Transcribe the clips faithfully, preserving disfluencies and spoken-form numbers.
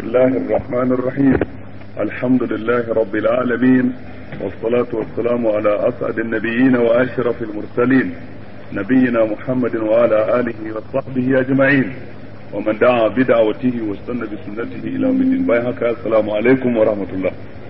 الله الرحمن الرحيم. الحمد لله رب العالمين، والصلاة والسلام على أسعد النبيين وأشرف المرسلين نبينا محمد وعلى آله وصحبه أجمعين ومن دعا بدعوته واستنى بسنته إلى يوم الدين. باي السلام عليكم ورحمة الله.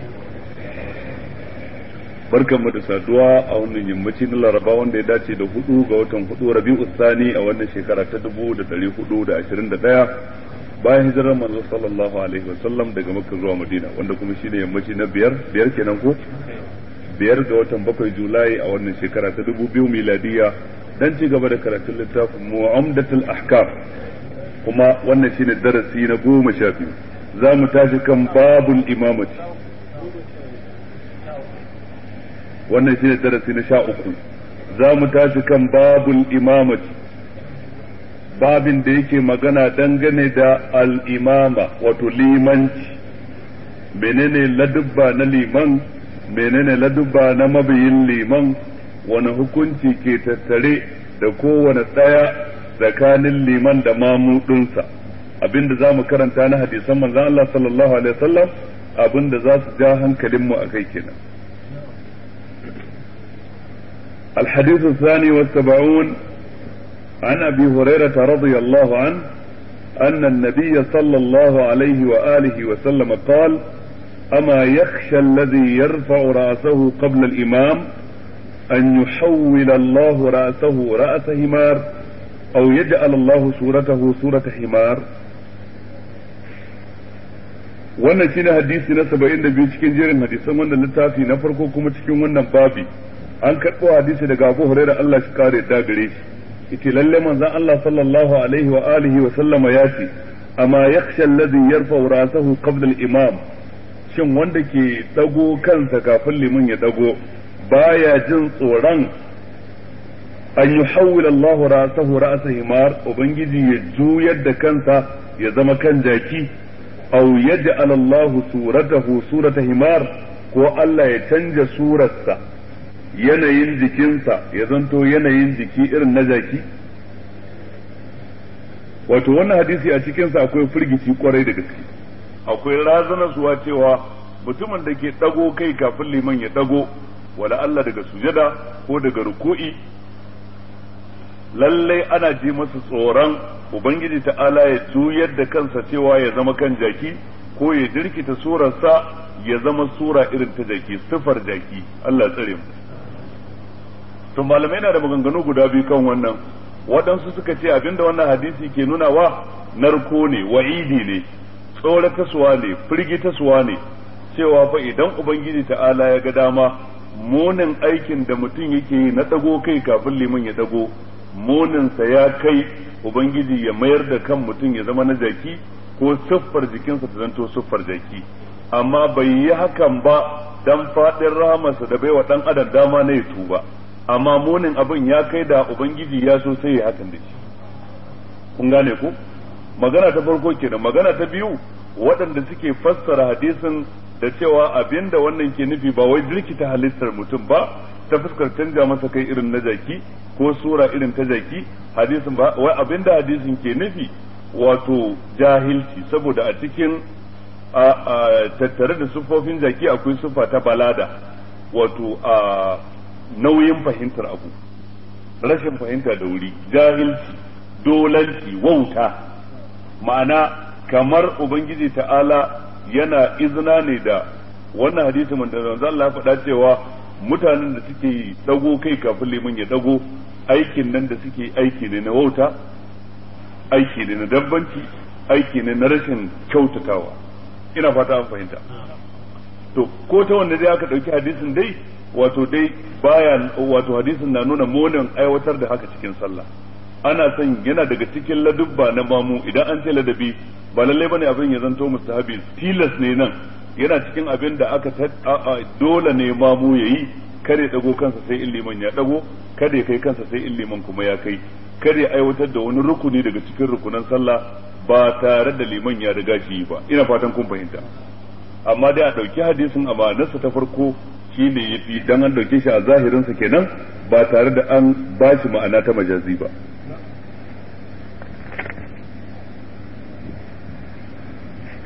barkan mu da saduwa a wannan yammaci na Laraba wanda ya dace da hudu ga watan hudu Rabi'u Thani a wannan shekara ta dubu da dari hudu da ashirin da daya bayan hijirar manzo sallallahu alaihi wasallam daga Makka zuwa Madina, wanda kuma shine yammaci na biyar biyar kenan ko biyar ga watan bakwai Julai a wannan shekara ta dubu biyu miladiya, dan ci gaba da karatun littafin Mu'amdatul Ahkam, kuma wannan shine darasi na goma sha biyu. Za mu tashi kan babul imamati, wannan shine darasi na sha uku. Za mu tashi kan babul imamati, babin da yake magana dangane da al-imama, wato limanci. Menene ladubba na liman, menene ladubba na mabiyin liman, wani hukunci ke tattare da kowane tsaya tsakanin liman da mamudinsa. Abinda za mu karanta na hadisan manzon Allah sallallahu alaihi wasallam, abinda za su ja hankalinmu a kai kenan. الحديث الثاني والسبعون عن أبي هريرة رضي الله عنه أن النبي صلى الله عليه وآله وسلم قال: أما يخشى الذي يرفع رأسه قبل الإمام أن يحول الله رأسه رأس حمار أو يجعل الله صورته صورة حمار. wannan shine hadisi na saba'in da biyu cikin jerin hadisan wannan littafi na farko kuma cikin wannan babi. An karɓo hadisi daga Abu Hurairah, Allah shi kare da gare shi, yace lalle manzon Allah sallallahu alaihi wa alihi wa sallama ya ce: amma yakhsha alladhi yarfa'u ra'sahu qabla al-imam, shin wanda ke dago kansa kafin liman ya dago baya jin tsoron an yuhawwila Allah ra'sahu ra'sa himar, ubangiji ya juyar da kansa ya zama kan jaki, aw yaj'al Allah suratahu surata himar, ko Allah ya canja surarsa, yanayin jikinsa ya zanto yanayin jiki irin na jaki. Wato wannan hadisi a cikinsa akwai firgici kwarai da gaske, akwai razanarsuwa cewa mutumin da ke dago kai kafin liman ya dago, wala Allah daga sujada ko daga ruku'i, lallai ana ji masa tsoron ubangiji ta'ala ya juyar da kansa cewa ya zama kan jaki, ko ya jirkita surarsa ya zama sura irin ta jaki, sifar jaki. Allah tsare mu. To malamai na da maganganu guda biyu kan wannan. Waɗansu suka ce abinda wannan hadisi ke nuna wa narko ne, wa'idi ne, tsorataswa ne, firgitaswa ne, cewa fa idan ubangiji ta'ala ya ga dama, munin aikin da mutum yake yi na dago kai kafin liman ya dago, muninsa ya kai ubangiji ya mayar da kan mutum ya zama na jaki, ko siffar jikinsa ta zanto siffar jaki. Amma bai yi hakan ba dan faɗin rahamarsa da baiwa ɗan adam dama na ya tuba, amma munin abin ya kai da ubangiji ya so sai ya hakan da shi. Kun gane ku? Magana ta farko kenan. Magana ta biyu, waɗanda suke fassara hadisin da cewa abinda wannan ke nufi ba wai jirkita halittar mutum ba ta fuskar canja masa kai irin na jaki ko sura irin ta jaki, hadisin ba wai abinda hadisin ke nufi wato jahilci, saboda a cikin a tattare da siffofin jaki akwai siffa ta balada, wato a nauyin fahimtar abu, rashin fahimta da wuri, jahilci, dolanci, wauta. Ma'ana kamar ubangiji ta'ala yana izina ne da wannan hadisi da manzo Allah ya faɗa cewa mutanen da suke dago kai kafin liman ya dago, aikin nan da suke aiki ne na wauta, aiki ne na dabbanci, aiki ne na rashin kyautatawa. Ina fata an fahimta. To ko ta wanda dai aka dauki hadisin dai, wato dai baya, wato hadisin na nuna munin aiwatar da haka cikin sallah. Ana son, yana daga cikin ladubba na mamu, idan an ce ladabi ba lalle bane abin ya zanto mustahabi, tilas ne nan, yana cikin abin da aka dole ne mamu yayi. Kare dago kansa sai in liman ya dago, kada ya kai kansa sai in liman kuma ya kai, kada ya aiwatar da wani rukuni daga cikin rukunan sallah ba tare da liman ya riga shi ba. Ina fatan kun fahimta. Amma dai a dauki hadisin amanarsa ta farko shine yafi, dan an dauke shi a zahirinsa kenan ba tare da an bashi ma'ana ta majazi ba.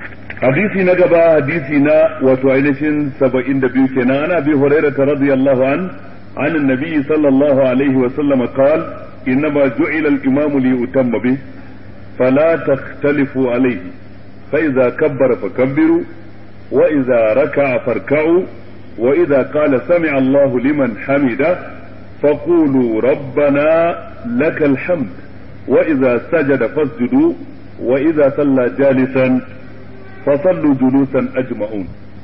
hadisi na gaba hadisi na wato ainihin saba'in da biyu kenan ana bi hurairah radiyallahu an عن النبي صلى الله عليه وسلم قال إنما جعل الإمام ليؤتم به فلا تختلفوا عليه فإذا كبر فكبروا وإذا ركع فاركعوا وإذا قال سمع الله لمن حمده فقولوا ربنا لك الحمد وإذا سجد فاسجدوا وإذا صلى جالسا فصلوا جلوسا أجمعون.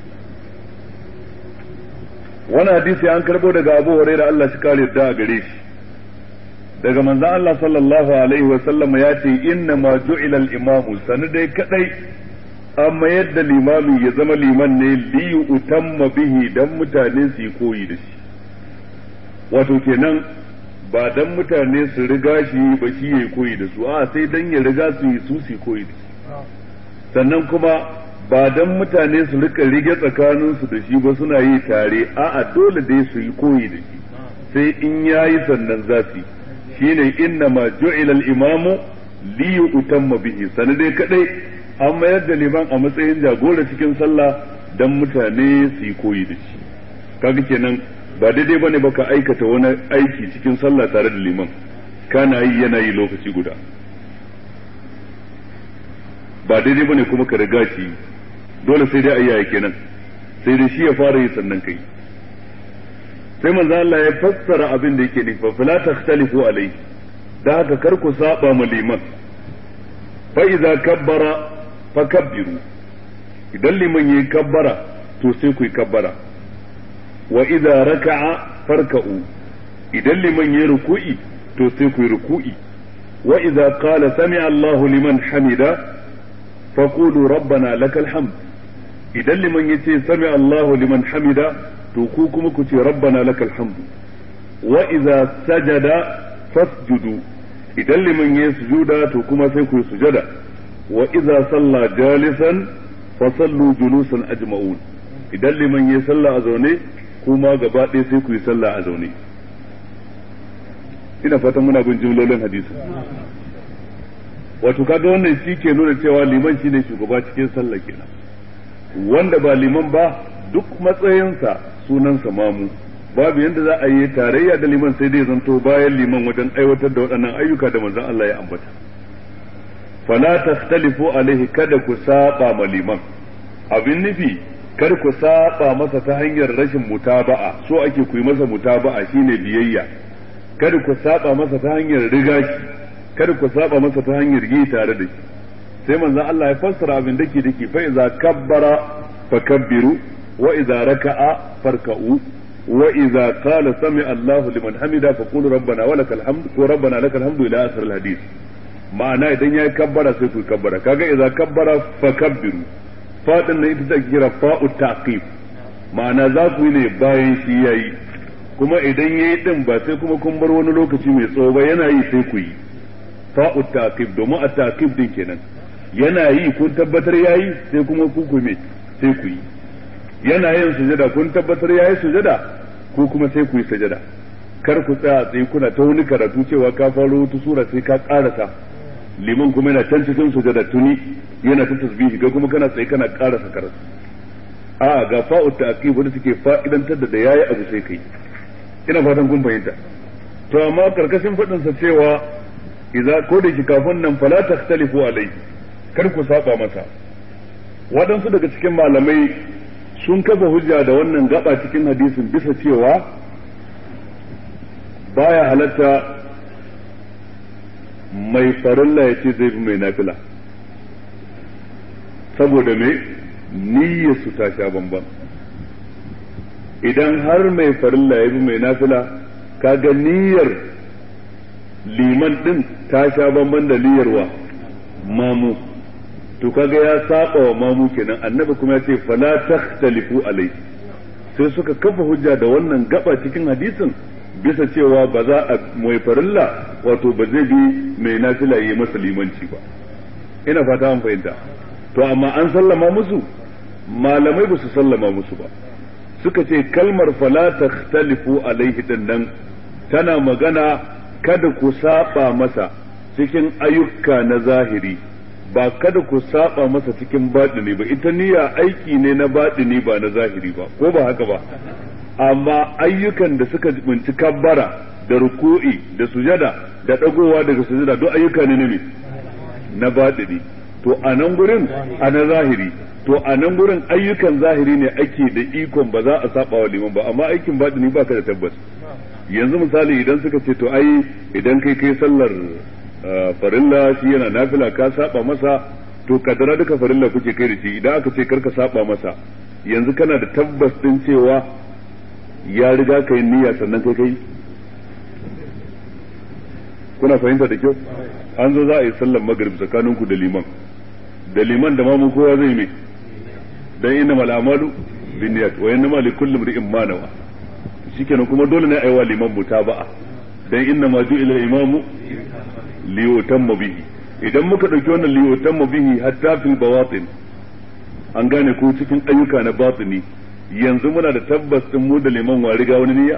wani hadisi an karbo daga Abu Hurairah Allah shi kare da gare shi daga manzon Allah sallallahu alaihi wa sallam ya ce inna ma ju'ila al-imamu sanadai kadai amma yadda limami ya zama liman ne li utamma bihi dan mutane su yi koyi da shi wato kenan ba dan mutane su riga shi ba shi yayi koyi da su a sai dan ya riga su yi su su koyi da shi sannan kuma ba dan mutane su rika rige tsakaninsu da shi ba suna yi tare a'a dole dai su yi koyi da shi sai in yayi sannan za su shine inna ma ju'ila al-imamu li yutamma bihi sanadai kadai an mayar da liman a matsayin jagora cikin sallah dan mutane su yi koyi da shi kaga kenan ba daidai bane baka aikata wani aiki cikin sallah tare da liman kana yi yana yi lokaci guda ba daidai bane kuma ka riga shi dole sai dai ayyaye kenan sai dai shi ya fara yi sannan kai sai manzo Allah ya fassara abin da yake nufi fa la takhtalifu alai da haka kar ku saba ma liman fa idza kabbara fakabbiru idan liman yayi kabbara to sai ku yi kabbara wa idza raka'a farka'u idan liman yayi ruku'i to sai ku yi ruku'i wa idza qala sami'a Allahu liman hamida faqulu rabbana lakal hamd idan liman yace sami Allahu liman hamida to ku kuma ku ce rabbana lakal hamdu wa idza sajada fasjudu idan liman yayi sujuda to kuma sai ku yi sujada wa idza salla jalisan fasallu julusan ajma'un idan liman yayi salla a zaune kuma gaba ɗaya sai ku yi salla a zaune ina fatan muna bin jumlolin hadisi wato kaga wannan shi ke nuna cewa liman shine shugaba cikin sallah kenan wanda ba liman ba duk matsayinsa sunansa mamu babu yanda za a yi tarayya da liman sai dai zanto bayan liman wajen aiwatar da waɗannan ayyuka da manzon Allah ya ambata fala takhtalifu alaihi kada ku saba ma liman abin nufi kar ku saba masa ta hanyar rashin mutaba'a so ake ku yi masa mutaba'a shine biyayya kada ku saba masa ta hanyar riga shi kada ku saba masa ta hanyar yi tare da shi sai manzo Allah ya fassara abin dake dake fa iza kabbara fakabbiru wa iza raka'a farka'u wa iza qala sami'a Allahu liman hamida faqulu rabbana wa lakal hamd ko rabbana lakal hamdu ila akhir al-hadith ma'ana idan yayi kabbara sai ku kabbara kaga iza kabbara fakabbiru fadin ne ita take kira fa'u ta'qib ma'ana za ku yi ne bayan shi yayi kuma idan yayi din ba sai kuma kun bar wani lokaci mai tsawo ba yana yi sai ku yi fa'u ta'qib domin a ta'qib din kenan yana yi kun tabbatar yayi sai kuma ku ku me sai ku yi yana yin sujada kun tabbatar yayi sujada ko kuma sai ku yi sujada kar ku tsaya tsaye kuna ta wani karatu cewa ka faro wata sura sai ka karasa liman kuma yana can cikin sujada tuni yana ta tasbihi ga kuma kana tsaye kana karasa karatu a ga fa'u ta'qib wanda suke fa'idantar da yayi abu sai kai ina fatan kun fahimta to amma karkashin fadin sa cewa idza ko da kafin nan fala takhtalifu alai kar ku saba masa waɗansu daga cikin malamai sun kafa hujja da wannan gaba cikin hadisin bisa cewa baya halatta mai farilla ya ce zai bi mai nafila saboda me niyyar su ta sha bamban idan har mai farilla ya bi mai nafila kaga niyyar liman din ta sha bamban da niyyar wa mamu to kaga ya saba wa mamu kenan annabi kuma ya ce fala takhtalifu alai sai suka kafa hujja da wannan gaba cikin hadisin bisa cewa ba za a mai farilla wato ba zai bi mai nafila yi masa limanci ba ina fata an fahimta to amma an sallama musu malamai ba su sallama musu ba suka ce kalmar fala takhtalifu alaihi din nan tana magana kada ku saba masa cikin ayyuka na zahiri ba kada ku saba masa cikin batini ba, ita niyya aiki ne na batini ba na zahiri ba, ko ba haka ba, amma ayyukan da suka binci kabbara da ruku'i da sujada da dagowa daga sujada duk ayyuka ne ne na batini. To a nan gurin a na zahiri, to a nan gurin ayyukan zahiri ne ake da ikon ba za a saba wa liman ba, amma aikin batini ba ka da tabbas. Yanzu misali idan suka ce to ai idan kai kai sallar farilla shi yana nafila ka saba masa, to kadara duka farilla kuke kai da shi, idan aka ce karka saba masa yanzu kana da tabbas din cewa ya riga kai niyya sannan kai kai. Kuna fahimta da kyau? An zo za a yi sallar magrib tsakaninku da liman, da liman da mamu kowa zai mai dan innamal a'malu binniyat wa innamal likulli imrin ma nawa. Shikenan kuma dole ne a yi wa liman mutaba'a dan innama ju'ila al-imamu liyutamma bihi. Idan muka dauki wannan liyutamma bihi hatta fil bawatin, an gane ko cikin ayyuka na batini, yanzu muna da tabbas din mu da liman wa riga wani niyya?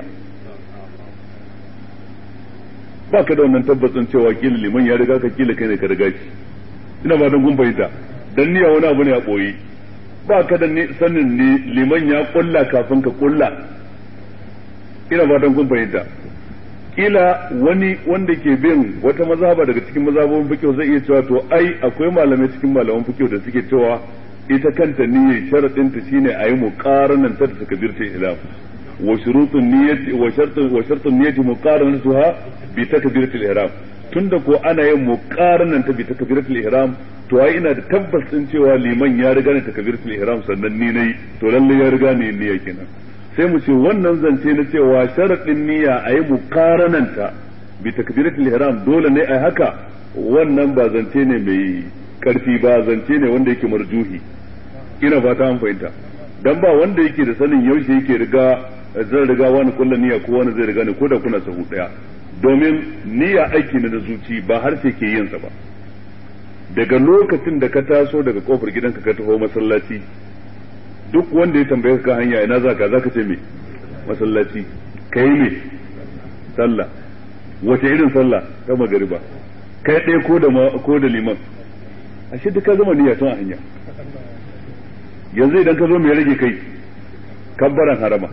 Ba ka da wannan tabbacin cewa kila liman ya riga ka, kila kai ne ka riga shi. Ina ba don kun fahimta, dan niyya wani abu ne a boye, ba ka da sanin ne liman ya kulla kafin ka kulla. Ina ba don kun fahimta, kila wani wanda ke bin wata mazhaba daga cikin mazhabobin fiqh zai iya cewa to ai akwai malamai cikin malaman fiqh da suke cewa ita kanta niyyar sharadin ta shine ayi muqaranan ta da takbiratul ihram wa shurutun niyyati wa shartun wa shartun niyyati muqaranatuha bi takbiratul ihram. Tunda ko ana yin muqaranan ta bi takbiratul ihram, to ai ina da tabbas din cewa liman ya riga ne takbiratul ihram sannan ni nayi, to lalle ya riga ne niyya kenan. Sai mu ce wannan zance na cewa sharadin niyya ayi muqarananta bi takbiratul ihram dole ne ai haka, wannan ba zance ne mai karfi ba, zance ne wanda yake marjuhi. Ina fata an fahimta, dan ba wanda yake da sanin yaushe yake riga zan riga wani kullun niyya ko wani zai riga ne ko da kuna sahu daya, domin niyya aiki ne da zuci ba harshe ke yin sa ba. Daga lokacin da ka taso daga kofar gidanka ka taho masallaci, duk wanda ya tambaye ka hanya ina zaka zaka ce me masallaci, kai me sallah, wace irin sallah ta magariba, kai ɗaya ko da ko da liman, ashe duk ka zama niyya tun a hanya. Yanzu idan ka zo me rage kai kabbaran harama,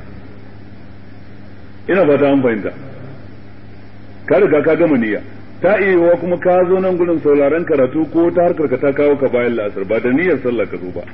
ina fata an fahimta, ka riga ka gama niyya. Ta iya kuma ka zo nan gurin sauraron karatu ko ta harkar ka ta kawo ka bayan la'asar, ba da niyyar sallah ka zo ba.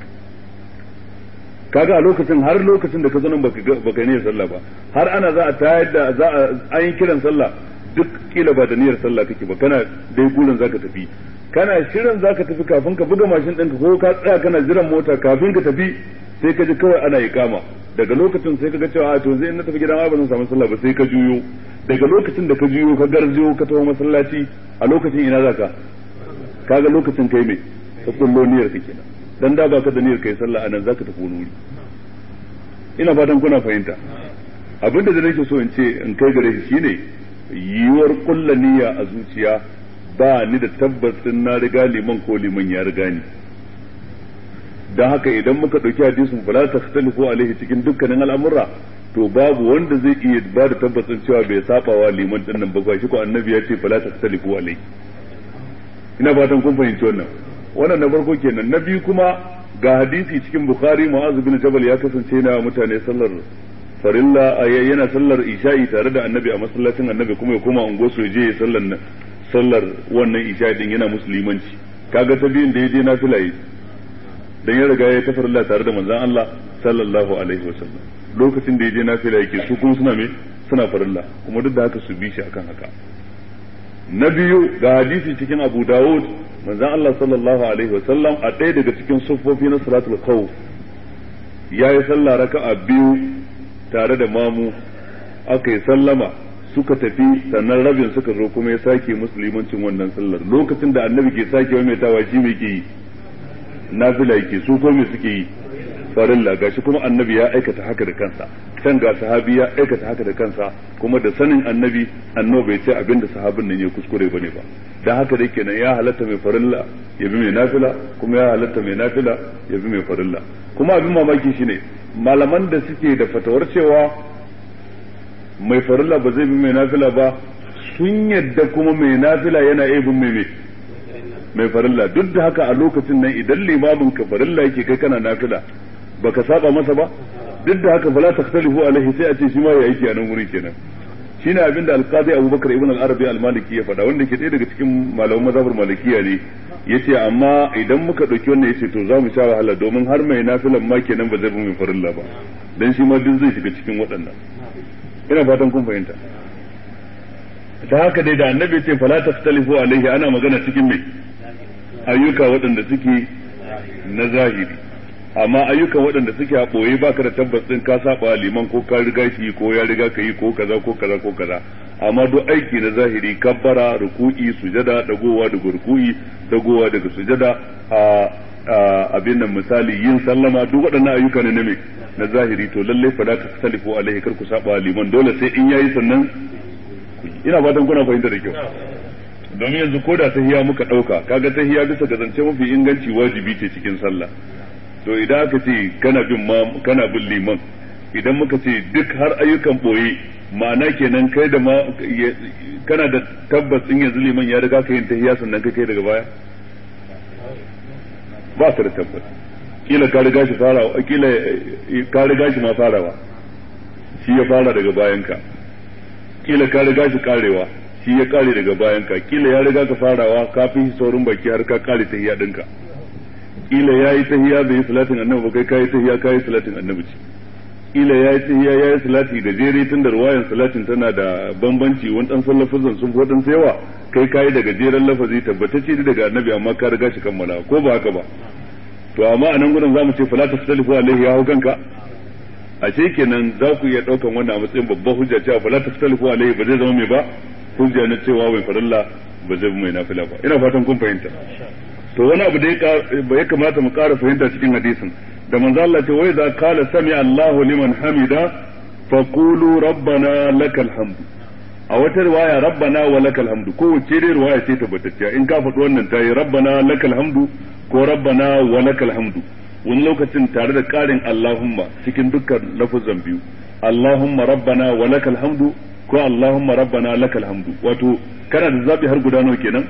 Kaga a lokacin, har lokacin da ka zo nan baka baka niyyar sallah ba, har ana za a tayar da za a an yi kiran sallah, duk kila ba da niyyar sallah kake ba, kana dai gurin zaka tafi, kana shirin zaka tafi kafin ka buga mashin ɗinka ko ka tsaya kana jiran mota kafin ka tafi, sai ka ji kawai ana iqama. Daga lokacin sai ka ga cewa a to zai na tafi gidan ba zan samu sallah ba, sai ka juyo. Daga lokacin da ka juyo ka garjo ka taho masallaci, a lokacin ina zaka? Kaga lokacin kai me ka kullo niyyar ka kenan, dan da baka da niyyar kai sallah anan zaka tafi wani wuri. Ina fatan kuna fahimta. Abinda da nake so in ce in kai gare shi shine yiwuwar kullu niyya a zuciya ba ni da tabbacin na riga liman ko liman ya riga ni. Dan haka idan muka dauki hadisin fala takhtalifu alaihi cikin dukkanin al'amura, to babu wanda zai iya ba da tabbacin cewa bai saba wa liman din nan ba, shi ko annabi ya ce fala takhtalifu alaihi. Ina fatan kun fahimci wannan. Wannan na farko kenan. Na biyu kuma ga hadisi cikin Bukhari, Mu'adh bin Jabal ya kasance yana mutane sallar farilla, yana sallar isha'i tare da annabi a masallacin annabi, kuma ya koma ungosu ya je ya sallar sallar wannan isha'i din yana musulmanci. Kaga ta biyun da ya je nafila yi, dan ya riga ya tafar Allah tare da manzon Allah sallallahu alaihi wasallam. Lokacin da ya je nafila yake, su kuma suna me suna farilla, kuma duk da haka su bi shi akan haka. Na biyu ga hadisi cikin Abu Dawud, manzon Allah sallallahu alaihi wasallam a ɗaya daga cikin suffofi na salatul khawf yayi sallah raka'a biyu tare da mamu, aka yi sallama suka tafi, sannan rabin suka zo kuma ya sake musulmancin wannan sallar. Lokacin da annabi ke sake mai tawa shi mai ke yi nafila yake, su ko me suke yi farilla. Gashi kuma annabi ya aikata haka da kansa, can ga sahabi ya aikata haka da kansa, kuma da sanin annabi, annabi bai ce abinda sahabin nan ya kuskure bane ba. Dan haka dai kenan ya halatta mai farilla ya bi mai nafila, kuma ya halatta mai nafila ya bi mai farilla. Kuma abin mamaki shine malaman da suke da fatawar cewa mai farilla ba zai bi mai nafila ba, sun yadda kuma mai nafila yana iya bin mai mai farilla. Duk da haka a lokacin nan idan limamin ka farilla yake kai kana nafila baka saba masa ba, duk da haka fala takhtalifu alaihi, sai a ce shi ma ya aiki a nan wuri kenan. shine abin da alqadi Abubakar ibn al-Arabi al-Maliki ya faɗa, wanda ke ɗaya daga cikin malaman mazhabar malikiya ne. yace amma idan muka dauki wannan yace to za mu sha wahala, domin har mai nafilan ma kenan ba zai bi mai farilla ba, dan shi ma duk zai shiga cikin waɗannan. ina fatan kun fahimta. ta haka dai da annabi yace fala takhtalifu alaihi, ana magana cikin mai ayyuka waɗanda suke na zahiri, amma ayyuka waɗanda suke a ɓoye baka da tabbas ɗin ka saba liman ko ka riga shi ko ya riga ka yi ko kaza ko kaza ko kaza, amma duk aiki na zahiri kabbara, ruku'i, sujada, dagowa daga ruku'i, dagowa daga sujada, a abin nan misali yin sallama, duk waɗannan ayyuka ne na me na zahiri, to lalle fa la tasalifu alaihi, kar ku saba liman, dole sai in yayi sannan. ina fatan kuna fahimta da kyau. domin yanzu ko da tahiyya muka dauka, kaga tahiyya bisa ga zance mafi inganci wajibi ce cikin sallah. to idan aka ce kana bin ma kana bin liman, idan muka ce duk har ayyukan boye, ma'ana kenan kai da ma kana da tabbas in yanzu liman ya riga ka yin tahiyya sannan kai kai daga baya, ba ka da tabbas. kila ka riga shi farawa, kila ka riga shi ma farawa, shi ya fara daga bayan ka, kila ka riga shi karewa, shi ya kare daga bayan ka, kila ya riga ka farawa kafin saurin baki har ka kare tahiyya dinka, kila yayi tahiyya bai yi salatin annabi ba, kai kai tahiyya kai salatin annabi ce, kila yayi tahiyya yayi salati gajere tunda ruwayan salatin tana da bambanci, wani dan sallafazan sun fi dan yawa, kai kai da gajeren lafazi tabbatacce daga annabi amma ka riga shi kammala, ko ba haka ba. to amma a nan gurin zamu ce fala tasalifu alaihi, ya hau kanka. a ce kenan za ku iya daukan wannan a matsayin babban hujja cewa fala tasalifu alaihi ba zai zama mai ba hujja na cewa mai farilla ba zai mai nafila ba. ina fatan kun fahimta. to wani abu da ya kamata mu ƙara fahimta cikin hadisin, da manzo Allah ce wai za qala sami Allahu liman hamida faqulu rabbana lakal hamdu, a wata riwaya rabbana wa lakal hamdu, ko wace dai riwaya ce tabbatacciya, in ka faɗi wannan tayi rabbana lakal hamdu ko rabbana wa lakal hamdu, wani lokacin tare da ƙarin Allahumma cikin dukkan lafuzan biyu, Allahumma rabbana wa lakal hamdu ko Allahumma rabbana lakal hamdu. wato kana da zabi har guda nawa kenan?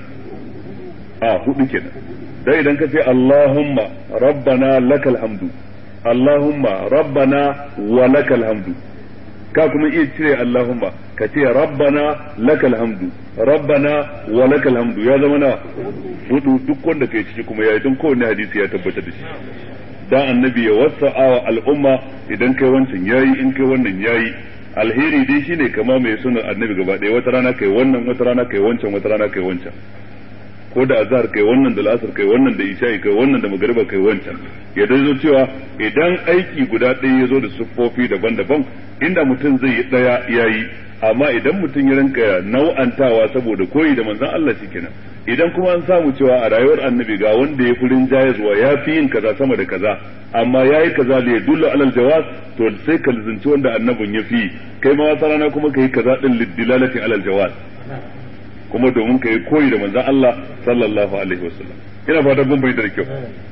a hudu kenan. dai idan ka ce Allahumma rabbana lakal hamdu, Allahumma rabbana wa lakal hamdu, ka kuma iya cire Allahumma ka ce rabbana lakal hamdu, rabbana wa lakal hamdu, ya zama na hudu. duk wanda kai ciki kuma yayi, don kowanne hadisi ya tabbatar da shi. dan annabi ya wasa'a wa al'umma, idan kai wancan yayi, in kai wannan yayi. alheri dai shine kama mai sunan annabi gaba ɗaya, wata rana kai wannan, wata rana kai wancan, wata rana kai wancan, ko da azhar kai wannan, da lasar kai wannan, da isha'i kai wannan, da magriba kai wancan. ya dazo cewa idan aiki guda ɗaya ya zo da siffofi daban-daban, inda mutum zai yi ɗaya yayi, amma idan mutum ya rinka nau'antawa saboda koyi da manzon Allah shikenan. idan kuma an samu cewa a rayuwar annabi ga wanda ya furin jayazwa ya fi yin kaza sama da kaza, amma yayi kaza da ya dulla alal jawaz, to sai ka lizinci wanda annabin ya fi, kai ma wata rana kuma kai kaza din lidilalati alal jawaz, kuma domin kai koyi da manzon Allah sallallahu alaihi wasallam. ina fata kun bayyana da kyau.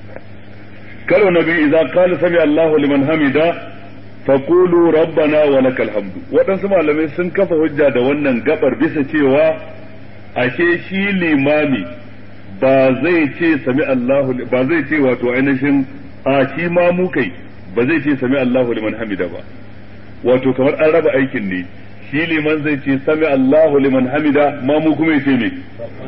karo nabi idza qala sami Allahu liman hamida faqulu rabbana wa lakal hamdu. waɗansu malamai sun kafa hujja da wannan gabar bisa cewa ashe shi limami ba zai ce sami Allahu, ba zai ce wato ainihin a shi ma mu kai ba zai ce sami Allahu liman hamida ba, wato kamar an raba aikin ne. shi liman zai ce sami Allahu liman hamida, ma mu kuma yace ne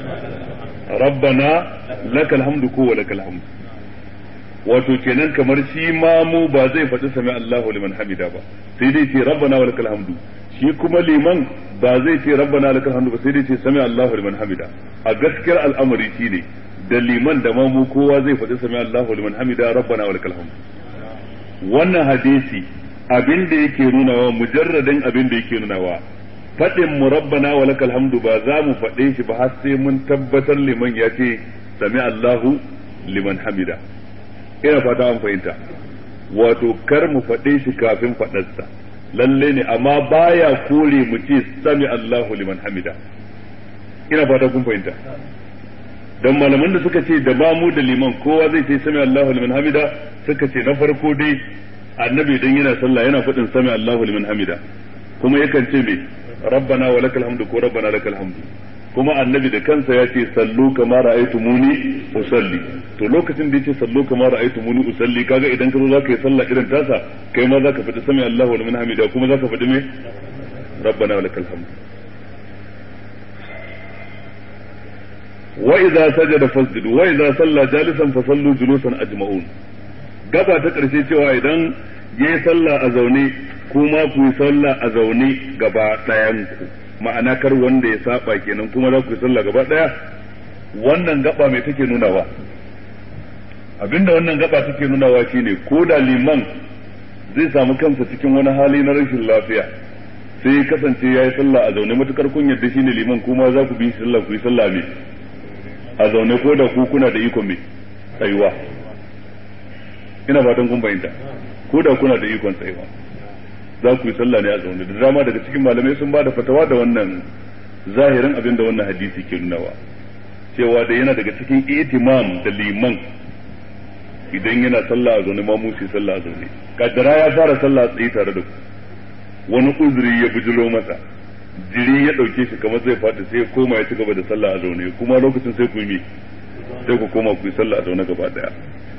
rabbana lakal hamdu ko wa lakal hamdu. wato kenan kamar shi ma mu ba zai faɗi sami Allahu liman hamida ba, sai dai ce rabbana wa lakal hamdu. shi kuma liman ba zai ce rabbana lakal hamdu ba, sai dai ce sami Allahu liman hamida. a gaskiyar al'amari shine da liman da ma mu kowa zai faɗi sami Allahu liman hamida, rabbana wa lakal hamdu. wannan hadisi abin da yake nunawa, mujarradin abin da yake nunawa, faɗin mu rabbana wa lakal hamdu ba za mu faɗe shi ba har sai mun tabbatar liman ya ce sami Allahu liman hamida. ina fata an fahimta. wato kar mu faɗe shi kafin faɗarsa, lalle ne, amma baya kore mu ce sami Allahu liman hamida. ina fata kun fahimta. dan malaman da suka ce da ba mu da liman kowa zai ce sami Allahu liman hamida, suka ce na farko dai annabi dan yana sallah yana faɗin sami Allahu liman hamida, kuma yakan ce me rabbana wa lakal hamdu ko rabbana lakal hamdu. kuma annabi da kansa ya ce sallu kama ra'aytumuni usalli. To lokacin da yace sallu kama ra'aytumuni usalli, kaga idan ka zo zaka yi sallah irin tasa, kai ma zaka faɗi sami Allahu liman hamida, kuma zaka faɗi me rabbana walakal hamd. wa idza sajada fasjudu wa idza salla jalisan fasallu julusan ajma'un. gaba ta karshe cewa idan yayi sallah a zaune, kuma ku yi sallah a zaune gaba ɗayan ku, ma'ana kar wanda ya saba kenan, kuma za ku yi sallah gaba ɗaya. Wannan gaba mai take nunawa? Abinda wannan gaba take nunawa shine ko da liman zai samu kansa cikin wani hali na rashin lafiya, sai ya kasance ya yi sallah a zaune, matukar kun yadda shine liman, kuma za ku bi sallah ku yi sallah me a zaune, ko da ku kuna da ikon me tsayuwa. Ina fatan kun bayyana, ko da kuna da ikon tsayuwa za ku yi sallah ne a zaune. Da dama daga cikin malamai sun ba da fatawa da wannan zahirin abin da wannan hadisi ke nunawa, cewa da yana daga cikin itimam da liman idan yana sallah a zaune, ma mu sai sallah a zaune. Kaddara ya fara sallah tsaye tare da ku, wani uzuri ya bijiro masa, jiri ya dauke shi kamar zai fata, sai ya koma ya ci gaba da sallah a zaune, kuma lokacin sai ku yi sai ku koma ku yi sallah a zaune gaba daya.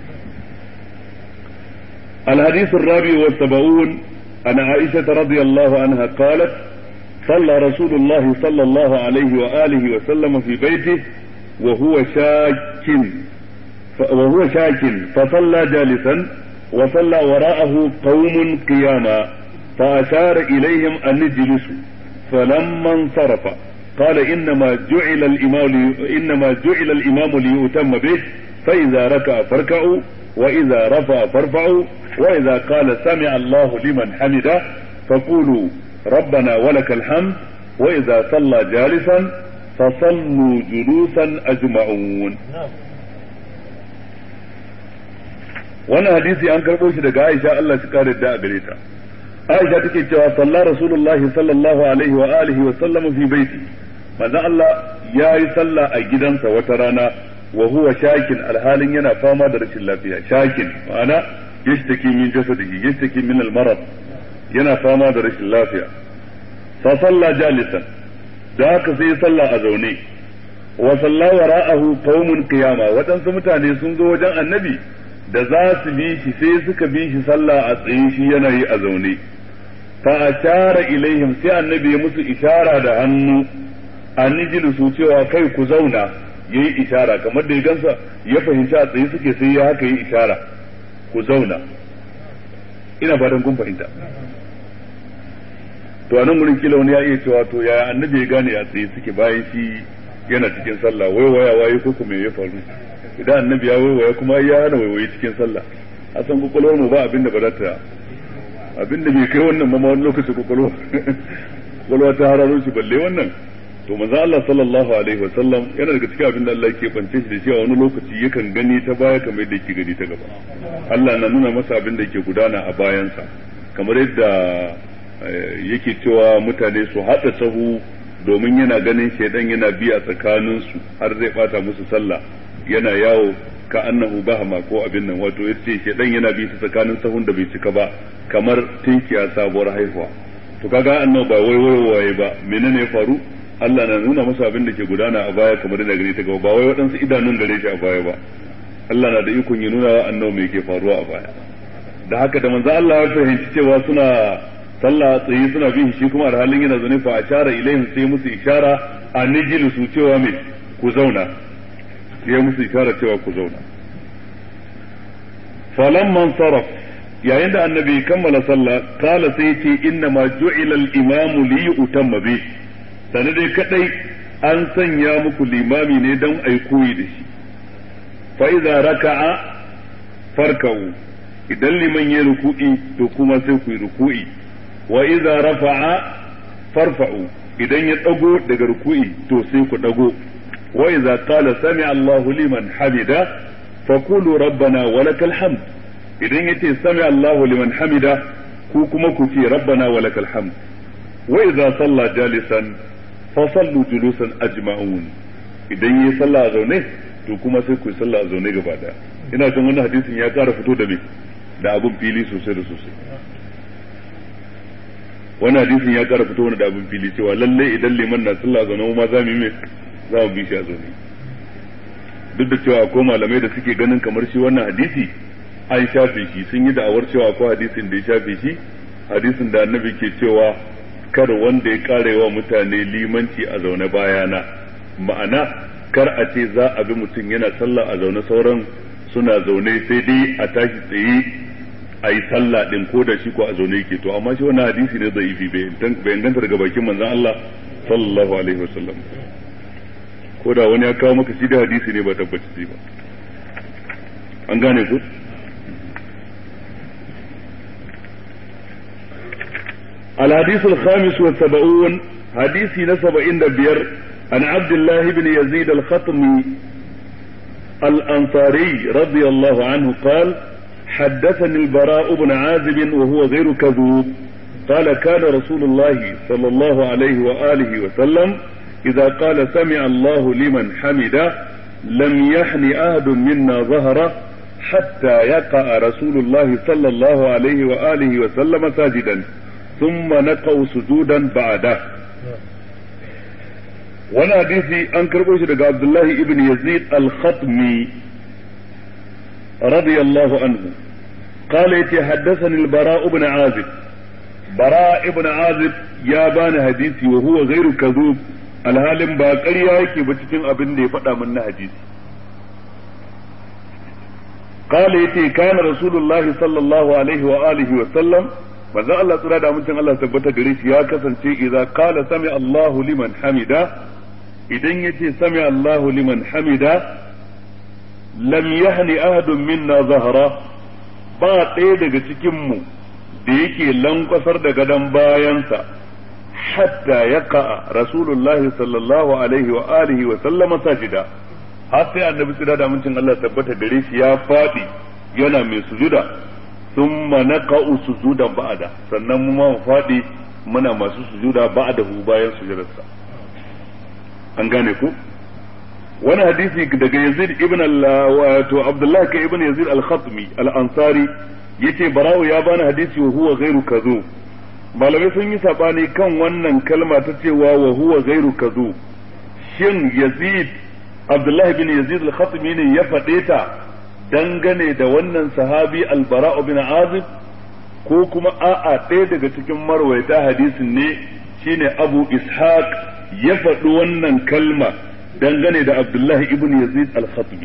الحديث الرابع والسبعون عن عائشة رضي الله عنها قالت: صلى رسول الله صلى الله عليه وآله وسلم في بيته وهو شاك وهو شاك فصلى جالسا وصلى وراءه قوم قياما فأشار إليهم أن اجلسوا، فلما انصرف قال: إنما جعل الإمام إنما جعل الإمام ليؤتم به، فإذا ركع فاركعوا، وإذا رفع فارفعوا، وإذا قال سمع الله لمن حمده فقولوا ربنا ولك الحمد، وإذا صلى جالسا فصلوا جلوسا أجمعون. wannan hadisi an karɓo shi daga Aisha, Allah shi kare da gare ta. Aisha take cewa salla Rasulullahi sallallahu alaihi wa alihi wa sallam fi baiti, manzo Allah yayi sallah a gidansa wata rana, wa huwa shakin, alhalin yana fama da rashin lafiya. Shakin ma'ana yashtaki min jasadihi, yashtaki min al-marad, yana fama da rashin lafiya. Fa salla jalisan, da haka sai sallah a zaune. Wa salla wara'ahu qaumun qiyama, wadansu mutane sun zo wajen annabi da za su bi shi, sai suka bi shi sallah a tsaye, shi yana yi a zaune. Fa ashara ilaihim, sai annabi ya musu ishara da hannu, an su cewa kai ku zauna, yayi ishara kamar da ya gansa ya fahimci a tsaye suke, sai ya haka yi ishara ku zauna. Ina fatan kun fahimta. To anan gurin kila wani ya iya cewa to yaya annabi ya gane a tsaye suke bayan shi yana cikin sallah, waiwaya waye ko kuma ya faru? Idan annabi ya waiwaya kuma ya hana waiwaye cikin sallah, a san kokolwar mu ba abinda ba za ta abinda bai kai wannan ma wani lokaci kokolwa kokolwa ta hararo shi balle wannan. To manzo Allah sallallahu alaihi wasallam yana daga cikin abin da Allah yake bance shi da cewa wani lokaci yakan gani ta baya kamar yadda yake gani ta gaba. Allah na nuna masa abin da yake gudana a bayansa, kamar yadda yake cewa mutane su haɗa sahu domin yana ganin shaidan yana bi a tsakanin su har zai bata musu sallah, yana yawo ka annahu bahama ko abin nan, wato yace shaidan yana bi su tsakanin sahun da bai cika ba kamar tinkiya sabuwar haihuwa. To kaga annabi ba wai wai waye ba, menene ya faru? Allah na nuna masa abin da ke gudana a baya kamar da gare ta gaba, ba wai waɗansu idanun gare shi a baya ba. Allah na da ikon ya nuna wa annabi me ke faruwa a baya. Da haka da manzo Allah ya fahimci cewa suna sallah tsaye suna bin shi, kuma a halin yana zaune, fa ashara ilaihim, sai musu ishara a nijilu su cewa me ku zauna, sai musu ishara cewa ku zauna. falamman saraf, yayin da annabi kammala sallah, kala sai ce inna ma ju'ila al-imamu li yutamma bi, sane dai kadai an sanya muku limami ne don ai koyi da shi. Fa idza raka'a farka'u, idan liman ya ruku'i to kuma sai ku yi ruku'i. Wa idza rafa'a farfa'u, idan ya dago daga ruku'i to sai ku dago. Wa idza qala sami'a Allahu liman hamida faqulu rabbana walakal hamd, idan yace sami'a Allahu liman hamida ku kuma ku ce rabbana walakal hamd. Wa idza salla jalisan fasallu julusan ajma'un, idan yi sallah a zaune to kuma sai ku yi sallah a zaune gaba daya. Ina jin wannan hadisin ya kara fito da me da abun fili sosai da sosai. wannan hadisin ya kara fito da abin fili cewa lalle idan liman na sallah zaune mu ma za mu yi za mu bi shi a zaune duk da cewa akwai malamai da suke ganin kamar shi wannan hadisi an shafe shi sun yi da'awar cewa akwai hadisin da ya shafe shi hadisin da annabi ke cewa kar wanda ya kare wa mutane limanci a zaune bayana ma'ana kar a ce za a bi mutum yana sallah a zaune sauran suna zaune sai dai a tashi tsaye a yi sallah din ko da shi ko a zaune yake to amma shi wannan hadisi ne zaifi bai inganta daga bakin manzon Allah sallallahu alaihi wasallam ko da wani ya kawo maka shi da hadisi ne ba tabbaci ba an gane ku الحديث الخامس والسبعون حديث نسب عند بير عن عبد الله بن يزيد الخطمي الأنصاري رضي الله عنه قال حدثني البراء بن عازب وهو غير كذوب قال كان رسول الله صلى الله عليه وآله وسلم إذا قال سمع الله لمن حمده لم يحن أحد منا ظهره حتى يقع رسول الله صلى الله عليه وآله وسلم ساجدا ثم نقوا سجودا بعده. وانا حديثي انكر بوش عبد الله ابن يزيد الخطمي رضي الله عنه قال يتي حدثني البراء بن عازب براء بن عازب يا بان حديثي وهو غير كذوب الحالم با ƙarya yake ba cikin abin da ya faɗa min na hadisi قال يتي كان رسول الله صلى الله عليه وآله وسلم manzon Allah tsira da mutum Allah tabbata gare shi ya kasance idza qala sami Allahu liman hamida idan yace sami Allahu liman hamida lam yahni ahadun minna zahra ba ɗaya daga cikin mu da yake lankwasar da gadan bayansa hatta yaqa rasulullahi sallallahu alaihi wa alihi wa sallama sajida har sai annabi tsira da mutum Allah tabbata gare shi ya fadi yana mai sujuda thumma naqa'u sujudan ba'da sannan mu ma fadi muna masu sujuda ba'dahu bayan sujudarsa an gane ku wani hadisi daga Yazid ibn Allah wato Abdullah ka ibn Yazid al-Khatmi al-Ansari yace Bara'u ya bani hadisi wa huwa ghairu kazu malamai sun yi sabani kan wannan kalma ta cewa wa huwa ghairu kazu shin Yazid Abdullah ibn Yazid al-Khatmi ne ya fade ta dangane da wannan sahabi al-Bara' bin Azib ko kuma a'a ɗaya daga cikin marwaita hadisin ne shine Abu Ishaq ya faɗi wannan kalma dangane da Abdullah ibn Yazid al-Khatmi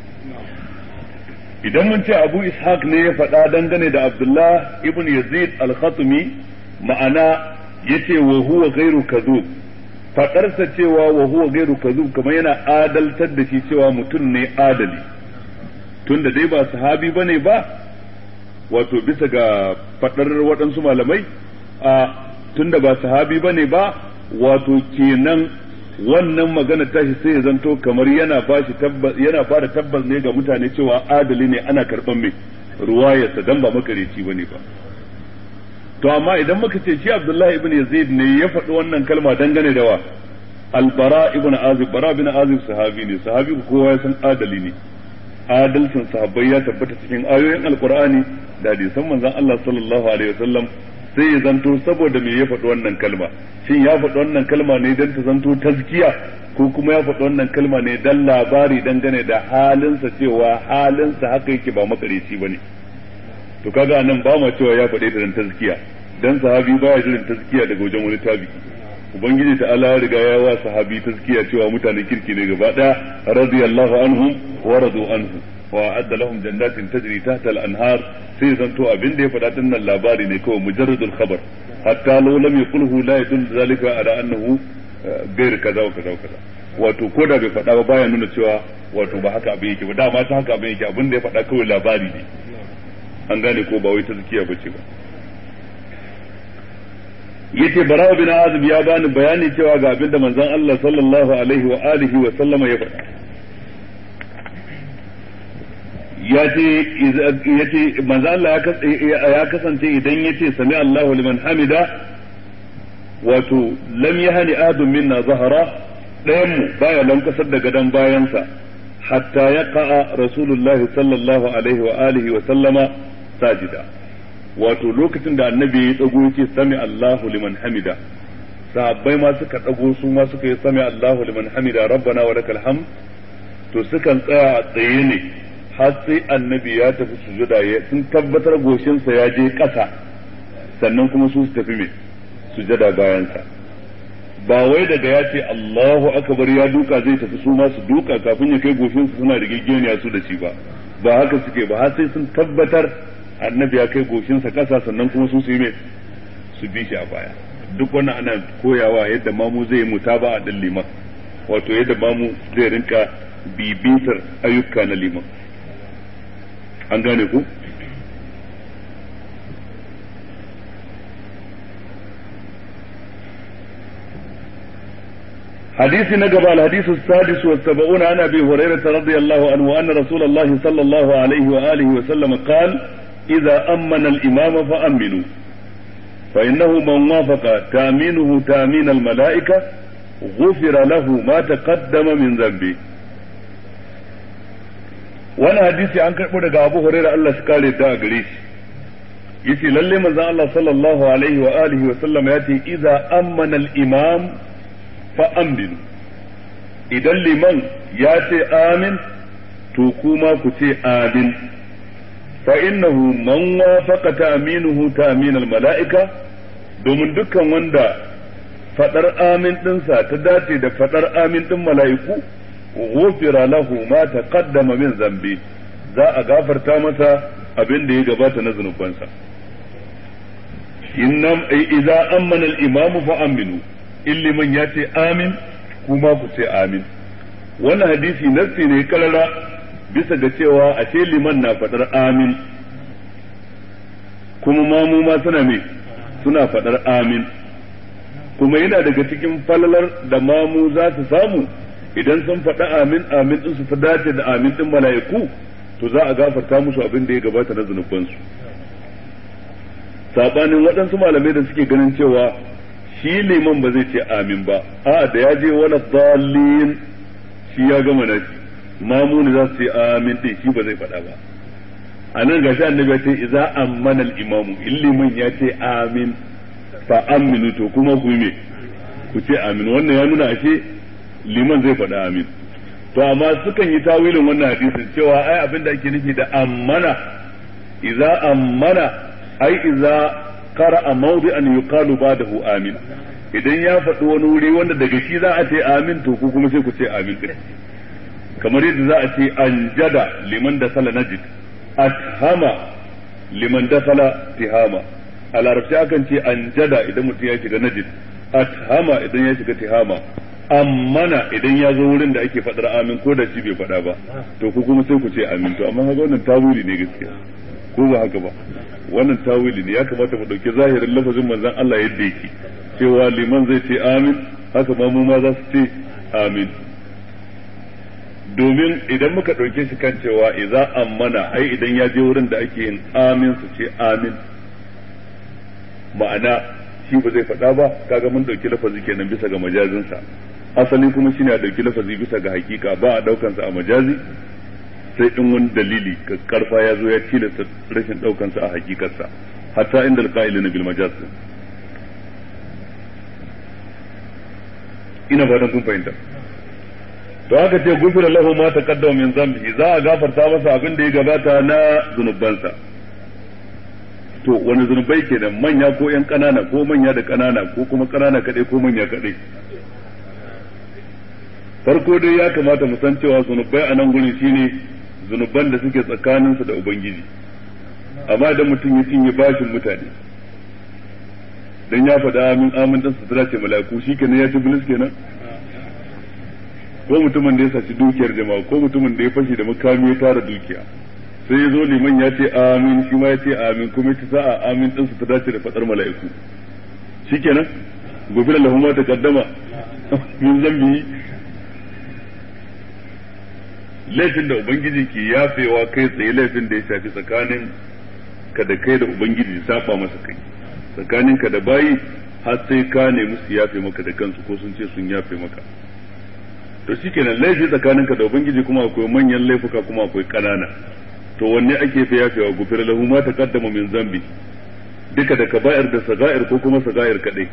idan mun ce Abu Ishaq ne ya faɗa dangane da Abdullah ibn Yazid al-Khatmi ma'ana yace wa huwa ghairu kadhub faɗarsa cewa wa huwa ghairu kadhub kamar yana adaltar da shi cewa mutum ne adali tunda dai ba sahabi bane ba wato bisa ga fadar waɗansu malamai a tunda ba sahabi bane ba wato kenan wannan magana tashi sai ya zanto kamar yana bashi tabbas yana bada tabbas ne ga mutane cewa adali ne ana karban mai ruwayarsa dan ba makareci bane ba to amma idan muka ce shi Abdullahi ibn Yazid ne ya faɗi wannan kalma dangane da wa Al-Bara ibn Azib Bara ibn Azib sahabi ne sahabi kowa ya san adali ne adalcin sahabbai ya tabbata cikin ayoyin alkur'ani da hadisan manzon Allah sallallahu alaihi wasallam sai ya zanto saboda me ya faɗi wannan kalma shin ya faɗi wannan kalma ne dan ta zanto tazkiya ko kuma ya faɗi wannan kalma ne dan labari dangane da halinsa cewa halinsa haka yake ba makareci bane to kaga nan ba ma cewa ya faɗi da dan tazkiya dan sahabi baya jirin tazkiya daga wajen wani tabi'i ubangiji ta Allah ya riga ya wa sahabi tazkiya cewa mutanen kirki ne gaba daya radiyallahu anhum wa radu anhu wa a'adda lahum jannatin tajri tahta al-anhar sai zanto abin da ya faɗa din nan labari ne kawai mujarradul khabar hatta law lam yaqulhu la yadullu zalika ala annahu ghayr kaza wa kaza wa kaza wato ko da bai faɗa ba baya nuna cewa wato ba haka abin yake ba dama ta haka abin yake abin da ya faɗa kawai labari ne an gane ko ba wai tazkiya bace ba yace Bara bin Azib ya bani bayani cewa ga abin da manzon Allah sallallahu alaihi wa alihi wa sallama ya faɗa yace yace manzon Allah ya kasance idan yace sami Allahu liman hamida wato lam yahni ahadun minna zahara dayan mu baya lankasar da gadan bayansa hatta yaqa rasulullahi sallallahu alaihi wa alihi wa sallama sajida wato lokacin da annabi ya dago yace sami Allahu liman hamida, sahabbai ma suka dago su ma suka yi sami Allahu liman hamida rabbana wa lakal hamd, to sukan tsaya a tsaye ne har sai annabi ya tafi sujuda ya sun tabbatar goshinsa ya je ƙasa, sannan kuma su su tafi me sujada bayan sa. Ba wai daga ya ce Allahu akbar ya duka zai tafi su ma su duka kafin ya kai goshinsu suna rigegeniya su da shi ba, ba haka suke ba, har sai sun tabbatar annabi ya kai goshinsa ƙasa sannan kuma su su yi me su bi shi a baya. Duk wannan ana koyawa yadda mamu zai mutaba a ɗin liman, wato yadda mamu zai rinka bibitar ayyuka na liman. An gane ku? حديث نقب الحديث السادس والسبعون عن أبي هريرة رضي الله عنه أن رسول الله صلى الله عليه وآله وسلم قال إذا أمن الإمام فأمنوا فإنه من وافق تأمينه تأمين الملائكة غفر له ما تقدم من ذنبه. وانا حديثي عن كربو أبو هريرة الله سكالي دا قريش يتي للي من الله صلى الله عليه وآله وسلم يأتي إذا أمن الإمام فأمن، idan liman ya ce amin to kuma ku ce amin, fa innahu man wafaqa ta'minuhu ta'min al-mala'ika, domin dukkan wanda fadar amin dinsa ta dace da fadar amin din mala'iku ghufira lahu ma taqaddama min zambi, za a gafarta masa abin da ya gabata na zunubansa. innam idza amana al-imam fa aminu, in liman ya ce amin kuma ku ce amin. Wannan hadisi nassi ne karara bisa ga cewa ashe liman na fadar amin kuma mamu ma suna me suna fadar amin, kuma yana daga cikin falalar da mamu za su samu idan sun faɗa amin amin din su fi dace da amin din mala'iku, to za a gafarta musu abin da ya gabata na zunubansu. Sabanin waɗansu malamai da suke ganin cewa shi liman ba zai ce amin ba, a da ya je wala dallin shi ya gama nashi, mamuni za su ce amin din shi ba zai faɗa ba. A nan gashi annabi ya ce idza ammana al-imamu, in liman ya ce amin fa aminu to kuma ku me ku ce amin. Wannan ya nuna ashe liman zai faɗa amin. To amma sukan yi tawilin wannan hadisin cewa ai abin da ake nufi da ammana, idza ammana ai idza qara'a mawdi'an yuqalu ba'dahu amin, idan ya faɗi wani wuri wanda daga shi za a ce amin to ku kuma sai ku ce amin din. Kamar yadda za a ce anjada liman dakhala najid, athama liman dakhala tihama. A larabci akan ce anjada idan mutum ya shiga najid, athama idan ya shiga tihama, ammana idan ya zo wurin da ake faɗar amin ko da shi bai faɗa ba, to ku kuma sai ku ce amin. To amma haka wannan tawili ne gaskiya, ko ba haka ba? Wannan tawili ne, ya kamata mu dauki zahirin lafazin manzon Allah yadda yake cewa liman zai ce amin, haka ma mu ma za su ce amin. Domin idan muka dauke shi kan cewa idza ammana ai idan ya je wurin da ake yin amin su ce amin, ma'ana shi ba zai faɗa ba, kaga mun dauki lafazi kenan bisa ga majazinsa. Asali kuma shine a dauki lafazi bisa ga hakika, ba a daukan sa a majazi sai in wani dalili karfa ya zo ya tilasta rashin daukansa a hakikarsa, hatta inda alqa'ilina bil majaz. Ina fatan kun fahimta. To haka ce gufira lahu ma taqaddama min zambihi, za a gafarta masa abin da ya gabata na zunubansa. To wani zunubai kenan, manya ko yan kanana, ko manya da kanana, ko kuma kanana kadai ko manya kadai? Farko dai ya kamata mu san cewa zunubai a nan gurin shine zunuban da suke tsakaninsa da Ubangiji. Amma idan mutum ya cinye bashin mutane, dan ya faɗa amin amin din su ce mala'iku, shikenan ya ci bilis kenan. Ko mutumin da ya saci dukiyar jama'a, ko mutumin da ya fashi da makami ya tara dukiya, sai ya zo liman ya ce amin, shi ma ya ce amin, kuma ya sa'a amin din su ta dace da faɗar mala'iku, shikenan gobe da lahuma ta kaddama min zambi. Laifin da Ubangiji ke yafewa kai tsaye laifin da ya shafi tsakanin ka da kai da Ubangiji saba masa kai, tsakanin ka da bayi har sai ka nemi su yafe maka da kansu ko sun ce sun yafe maka. To shikenan laifi tsakanin ka da Ubangiji kuma akwai manyan laifuka kuma akwai kanana. To wanne ake fi yafewa? Gufira lahu ma taqaddama min zambi, duka da kaba'ir da saga'ir ko kuma saga'ir kadai.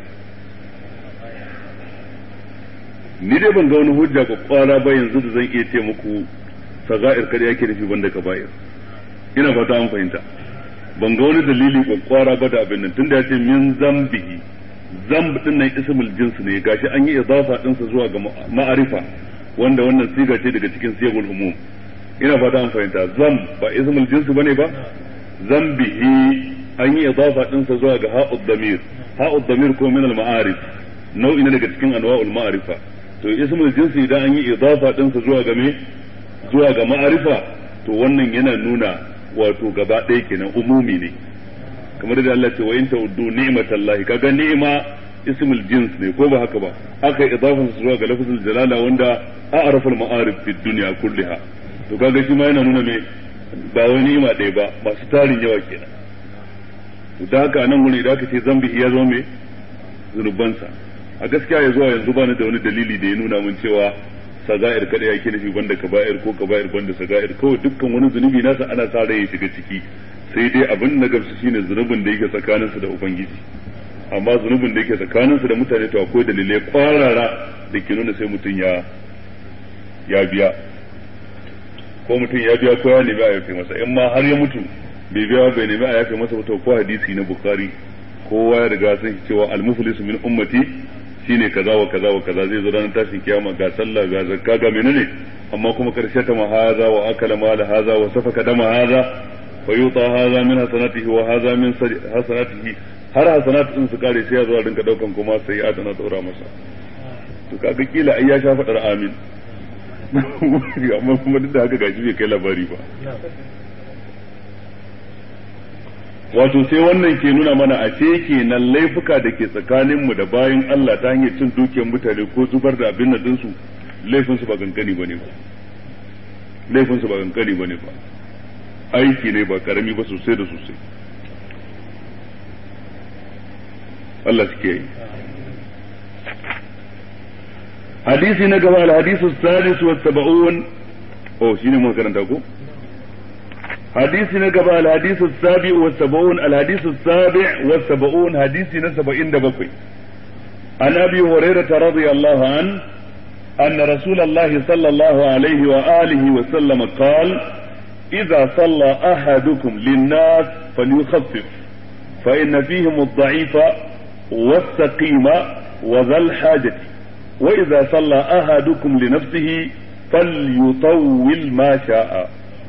Ni dai ban ga wani hujja ko kwara ba yanzu da zan iya ce muku saga'ir kadai yake nufi banda kaba'ir. Ina fata an fahimta. Ban ga wani dalili ko kwara ba da abin nan tunda yace min zambihi. Zamb din nan ismul jins ne gashi an yi idafa din sa zuwa ga ma'arifa wanda wannan siga ce daga cikin siyagul umum. Ina fata an fahimta. Zamb ba ismul jins bane ba? Zambihi an yi idafa din sa zuwa ga ha'ud damir. Ha'ud damir ko min al ma'arif. Nau'i ne daga cikin anwa'ul ma'arifa. To ismul jinsi idan an yi idafa din sa zuwa ga me zuwa ga ma'arifa to wannan yana nuna wato gaba ɗaya kenan umumi ne kamar da Allah ce wa in ta'uddu ni'matallahi kaga ni'ma ismul jins ne ko ba haka ba aka idafa sa zuwa ga lafzul jalala wanda a'rafa al ma'arif fi dunya kulliha to kaga shi ma yana nuna me ba wani ni'ima ɗaya ba masu tarin yawa kenan to da haka nan gurin idan aka ce zambi ya zo me zunubansa a gaskiya ya zuwa yanzu bani da wani dalili da ya nuna mun cewa saga'ir kada yake nufi banda kaba'ir ko kaba'ir banda saga'ir kawai dukkan wani zunubi nasa ana sa rai ya shiga ciki sai dai abin na gamsu shine zunubin da yake tsakaninsa da ubangiji amma zunubin da yake tsakaninsa da mutane to akwai dalilai kwarara da ke nuna sai mutum ya ya biya ko mutum ya biya ko ya nemi a yafe masa in ma har ya mutu bai biya bai nemi a yafe masa to ko hadisi na bukhari kowa ya riga sun cewa al-muflisu min ummati shine kaza wa kaza wa kaza zai zo ranar tashin kiyama ga sallah ga zakka ga menene amma kuma karshe ta mahaza wa akala mal haza wa safaka dama haza fa yuta haza min hasanatihi wa haza min hasanatihi har hasanatun su kare sai ya zo rinka daukan kuma sai ya dana daura masa to kaga kila ai ya sha fadar amin amma kuma duk da haka gaji bai kai labari ba wato sai wannan ke nuna mana a ce kenan laifuka da ke tsakaninmu da bayan Allah ta hanyar cin dukiyar mutane ko zubar da abin nan su laifin su ba gangani bane ba laifin su ba gangani bane ba aiki ne ba karami ba sosai da sosai Allah shi ke yi hadisi na gaba al-hadisu as-sadis wa sab'un oh shine mun karanta ko حديث نقبل الحديث السابع والسبعون الحديث السابع والسبعون حديث نسبعين دبقي عن أبي هريرة رضي الله عنه أن رسول الله صلى الله عليه وآله وسلم قال إذا صلى أحدكم للناس فليخفف فإن فيهم الضعيف والسقيم وذا الحاجة وإذا صلى أحدكم لنفسه فليطول ما شاء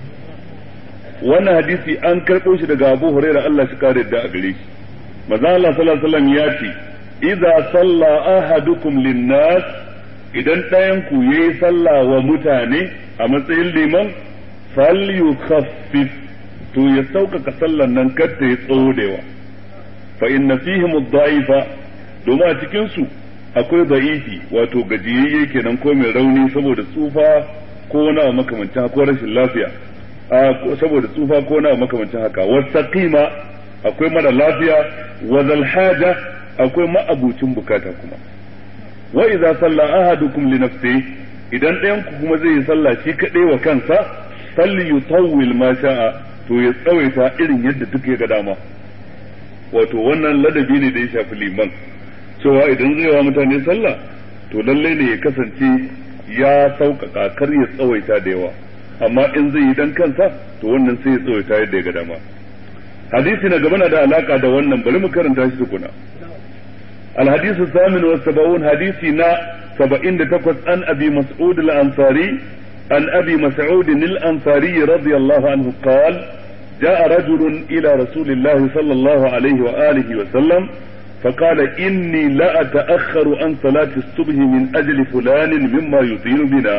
wannan hadisi an karɓo shi daga Abu Hurairah Allah shi kare da a gare shi manzo Allah sallallahu alaihi wasallam ya ce idza salla ahadukum linnas idan ɗayan ku yayi sallah wa mutane a matsayin liman falyukhaffif to ya sauƙaƙa sallan nan kar ta yi tsawo da yawa fa inna fihim ad-da'ifa domin a cikin su akwai da'ifi wato gajiyayye kenan ko mai rauni saboda tsufa ko wani abu makamancin ko rashin lafiya saboda tsufa ko na makamancin haka wasaqima akwai mara lafiya wa zal haja akwai ma'abucin bukata kuma wa idza salla ahadukum li nafsihi idan ɗayan ku kuma zai yi sallah shi kadai wa kansa falli yutawwil ma sha'a to ya tsawaita irin yadda duk ya ga dama wato wannan ladabi ne da ya shafi liman cewa idan zai wa mutane sallah to lalle ne ya kasance ya sauƙaƙa kar ya tsawaita da yawa amma in zai yi dan kansa to wannan sai ya tsawaita yadda ya ga dama hadisi na gaba na da alaka da wannan bari mu karanta shi tukuna الحديث الثامن والسبعون حديثنا سبعين تقص عن أبي مسعود الأنصاري عن أبي مسعود الأنصاري رضي الله عنه قال جاء رجل إلى رسول الله صلى الله عليه وآله وسلم فقال إني لا أتأخر عن صلاة الصبح من أجل فلان مما يطيل بنا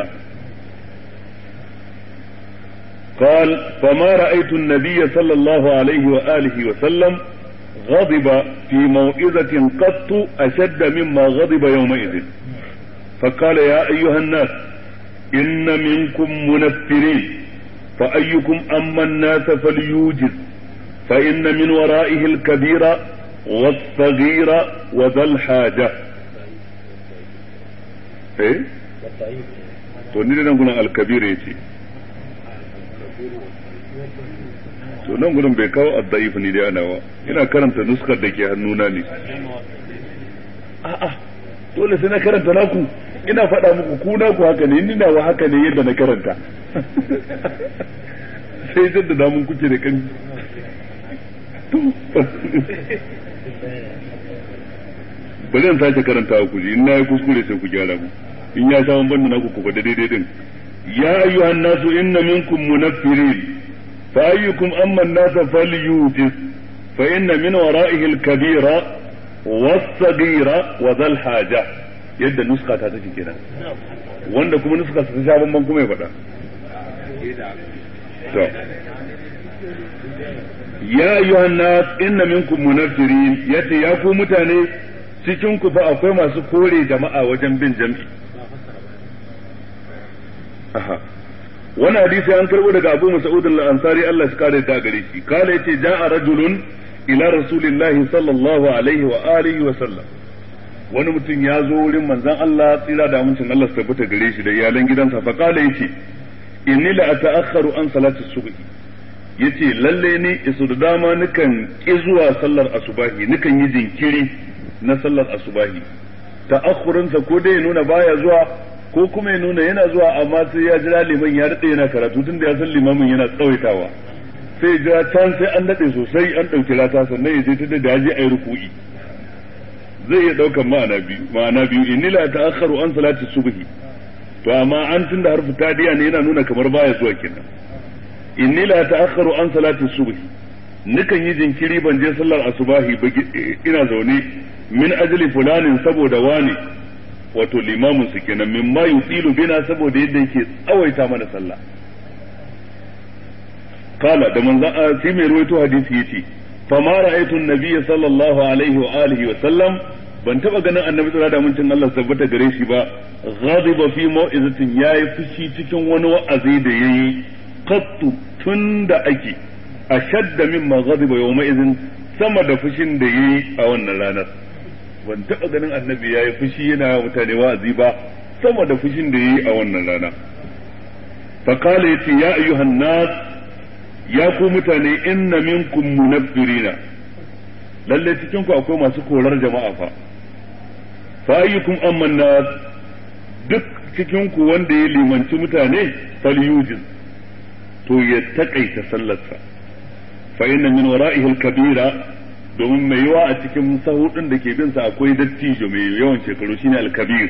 قال فما رأيت النبي صلى الله عليه وآله وسلم غضب في موعظة قط أشد مما غضب يومئذ فقال يا أيها الناس إن منكم منفرين فأيكم أما الناس فليوجز فإن من ورائه الكبير والصغير وذا الحاجة إيه؟ توني نقول الكبير يجي to nan gurin bai kawo ad-da'if ni dai ana wa ina karanta nuskar da ke hannuna ne a'a dole sai na karanta naku ina faɗa muku ku naku haka ne ni nawa haka ne yadda na karanta sai jaddada mun kuke da kan bari in sake karantawa ku ji in na yi kuskure sai ku gyara mu in ya sha ban naku ku faɗa daidai din ya ayyuhan nasu inna minkum munaffirin fa ayyukum amma an-nasa falyutis fa inna min wara'ihi al-kabira was-saghira wa dhal haja yadda nuska ta take kenan wanda kuma nuska ta sha ban kuma ya faɗa to ya ayyuhan nas inna minkum munaffirin yace ya ku mutane cikin ku fa akwai masu kore jama'a wajen bin jam'i aha wannan hadisi an karbo daga Abu Mas'ud al-Ansari Allah shi kare ta gare shi kale yace ja'a rajulun ila rasulillahi sallallahu alaihi wa alihi wa sallam wani mutum ya zo wurin manzon Allah tsira da amincin Allah su tabbata gare shi da iyalan gidansa fa kale yace inni la ata'akhkharu an salati subhi yace lalle ni isu da dama nukan ki zuwa sallar asubahi nukan yi jinkiri na sallar asubahi ta'akhurun sa ko dai nuna baya zuwa ko kuma ya nuna yana zuwa amma sai ya jira liman ya dade yana karatu tunda ya san limamin yana tsawaitawa sai ya jira can sai an dade sosai an dauki rata sannan ya je ta da yaji ayi ruku'i zai iya daukan ma'ana biyu ma'ana biyu inni la ta'akhkharu an salati subhi to amma an tunda harfu tadiya ne yana nuna kamar baya zuwa kenan inni la ta'akhkharu an salati subhi nikan yi jinkiri ban je sallar asubahi ba ina zaune min ajli fulanin saboda wani wato limamin su kenan min ma yutilu bina saboda yadda yake tsawaita mana sallah kala da manzon sai mai ruwaito hadisi yace fa ma ra'aytu an-nabiy sallallahu alaihi wa alihi wa sallam ban taba ganin annabi sallallahu alaihi wa sallam Allah tabbata gare shi ba ghadiba fi mau'izatin yayi fushi cikin wani wa'azi da yayi qattu tunda ake ashadda mimma ghadiba yawma idhin sama da fushin da yayi a wannan ranar ban taba ganin annabi yayi fushi yana mutane wa'azi ba sama da fushin da yayi a wannan rana fa qala yati ya ayyuhan nas ya ku mutane inna minkum munaffirina lalle cikin ku akwai masu korar jama'a fa fa ayyukum amman nas duk cikin ku wanda ya limanci mutane falyujiz to ya takaita sallarsa fa inna min wara'ihi al-kabira domin mai yawa a cikin sahudin da ke bin sa akwai dattijo mai yawan shekaru shine al-kabir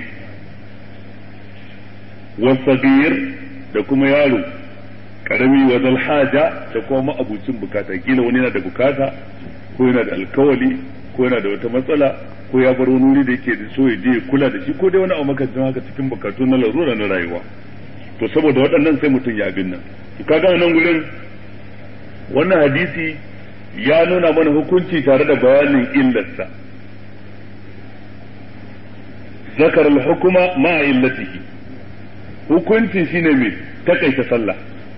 wasagir da kuma yaro karami wa zal haja da kuma abucin bukata kila wani yana da bukata ko yana da alkawali ko yana da wata matsala ko ya bar wani wuri da yake da so ya je kula da shi ko dai wani abu makamancin haka cikin bukatu na larura na rayuwa to saboda waɗannan sai mutum ya bin nan kaga nan gurin wannan hadisi ya nuna mana hukunci tare da bayanin illarsa zakar al-hukuma ma illatihi hukunci shine mai takaita sallah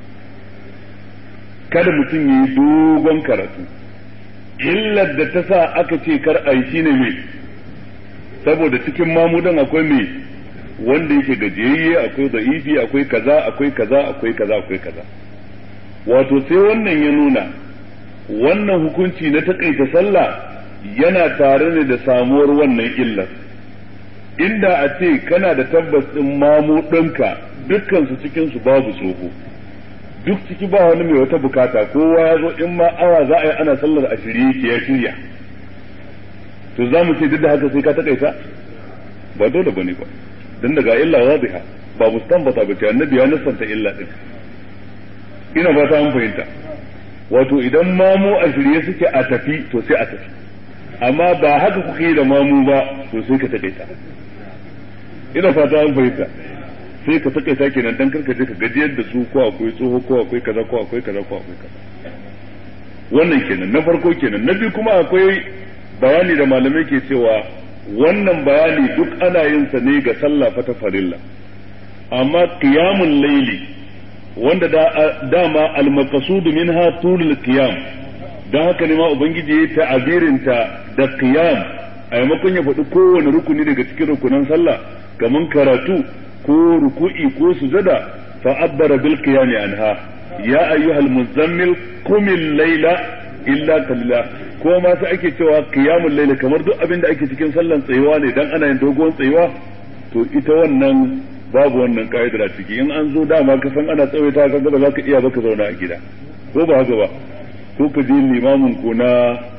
kada mutum yi dogon karatu illar da ta sa aka ce kar a yi shine mai saboda cikin mamudan akwai mai wanda yake gajiyayye akwai da'ifi akwai kaza akwai kaza akwai kaza akwai kaza wato sai wannan ya nuna wannan hukunci na takaita sallah yana tare ne da samuwar wannan illar inda a ce kana da tabbas din mamu ɗinka dukkan su cikin su babu tsoho duk ciki ba wani mai wata bukata kowa ya zo in ma awa za a yi ana sallar a shirye yake ya shirya to za mu ce duk da haka sai ka takaita ba dole bane ba dan daga illa wadiha ba mustanbata ba ce annabi ya nasanta illa din ina ba ta an fahimta wato idan mamu a shirye suke a tafi to sai a tafi amma ba haka kuke da mamu ba to sai ka takaita ina fata an fahimta sai ka takaita kenan dan karka je ka gajiyar da su ko akwai tsoho ko akwai kaza ko akwai kaza ko akwai kaza wannan kenan na farko kenan na biyu kuma akwai bayani da malamai ke cewa wannan bayani duk ana yin sa ne ga sallah fa ta farilla amma qiyamul layli wanda da dama al-maqsud minha tulul qiyam dan haka ne ma ubangiji ya ta'abirin ta da qiyam a maimakon ya faɗi kowane rukuni daga cikin rukunan sallah kaman karatu ko ruku'i ko sujada fa abbara bil qiyam anha ya ayyuhal muzammil qumil layla illa qalila ko ma sai ake cewa qiyamul layl kamar duk abin da ake cikin sallan tsayuwa ne dan ana yin dogon tsayuwa to ita wannan babu wannan ka'idar a ciki in an zo dama ka san ana tsawaita ka ga ba za ka iya ba ka zauna a gida ko ba haka ba ko ka je limamin ku na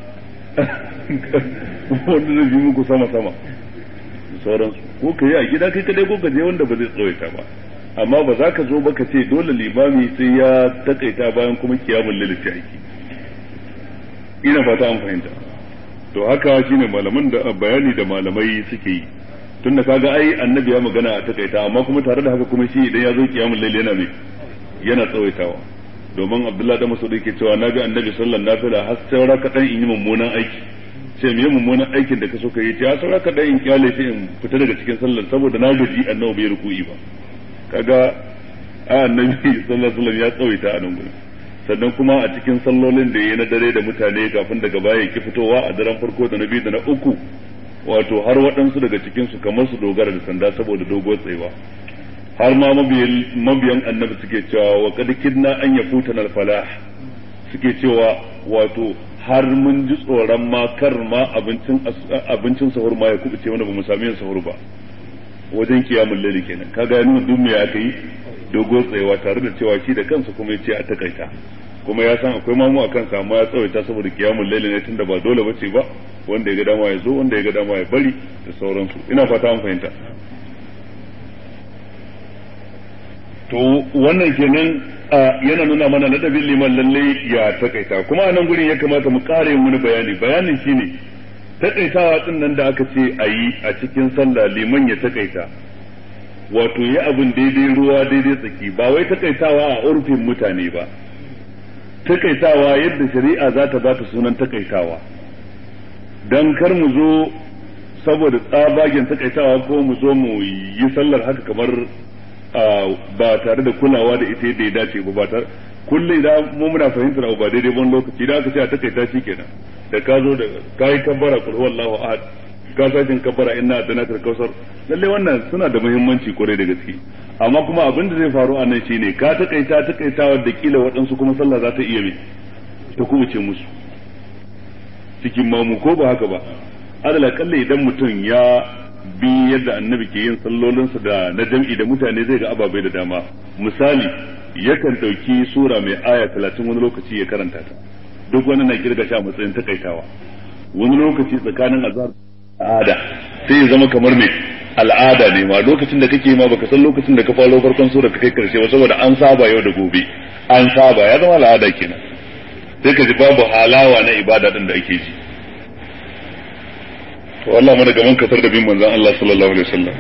wanda zai yi muku sama sama sauransu ko ka yi a gida kai kadai ko ka je wanda ba zai tsawaita ba amma ba za ka zo ba ka ce dole limami sai ya takaita bayan kuma kiyamun lalace aiki ina fata an fahimta to haka shine malaman da bayani da malamai suke yi tunda kaga ai annabi ya magana a takaita amma kuma tare da haka kuma shi idan ya zo kiyamun lail yana mai yana tsawaitawa domin Abdullahi da Mas'ud yake cewa nabi annabi sallallahu alaihi wasallam har saura kadan in yi mummunan aiki sai me mummunan aikin da ka so ka yi ta saura kadan in kyale shi in fita daga cikin sallar saboda na gaji annabi bai ruku'i ba kaga annabi sallallahu alaihi wasallam ya tsawaita a nan gurin sannan kuma a cikin sallolin da yayi na dare da mutane kafin daga baya ki fitowa a daren farko da na biyu da na uku wato har waɗansu daga cikin su kamar su dogara da sanda saboda dogon tsayuwa har ma mabiyan annabi suke cewa wa kad kidna an yafuta al falah suke cewa wato har mun ji tsoron ma kar ma abincin abincin sahur ma ya kubuce mana ba mu sami yin sahur ba wajen kiyamul laili kenan kaga ya nuna duk me aka yi dogon tsayawa tare da cewa shi da kansa kuma yace a takaita kuma ya san akwai mamu akan sa amma ya tsawaita saboda kiyamul laili ne tunda ba dole bace ba wanda ya ga dama ya zo wanda ya ga dama ya bari da sauransu ina fata an fahimta to wannan kenan yana nuna mana ladabin liman lalle ya takaita kuma a nan gurin ya kamata mu kare mu bayani bayanin shine takaitawa din nan da aka ce ayi a cikin sallah liman ya takaita wato yi abin daidai ruwa daidai tsaki ba wai takaitawa a urfin mutane ba takaitawa yadda shari'a za ta ba ta sunan takaitawa dan kar mu zo saboda tsabagen takaitawa ko mu zo mu yi sallar haka kamar ba tare da kulawa da ita yadda ya dace ba ba tare kullum idan mu muna fahimtar abu ba daidai ban lokaci da aka ce a takaita shi kenan da ka zo da kai kabbara qul huwallahu ahad ka sakin kabbara inna atanaka kausar lalle wannan suna da muhimmanci kwarai da gaske amma kuma abin da zai faru a nan shine ka takaita takaitawa da kila waɗansu kuma sallah za ta iya mai ta kubuce musu cikin mamu ko ba haka ba adala kalle idan mutum ya bi yadda annabi ke yin sallolinsa da na jam'i da mutane zai ga ababai da dama misali yakan dauki sura mai aya talatin wani lokaci ya karanta ta duk wani na kirga shi a matsayin takaitawa wani lokaci tsakanin azhar al'ada sai ya zama kamar mai al'ada ne ma lokacin da kake ma baka san lokacin da ka faro farkon sura ka kai karshe ba saboda an saba yau da gobe an saba ya zama al'ada kenan sai ka ji babu halawa na ibada din da ake ji to Allah mana gaban kasar da bin manzon Allah sallallahu alaihi wasallam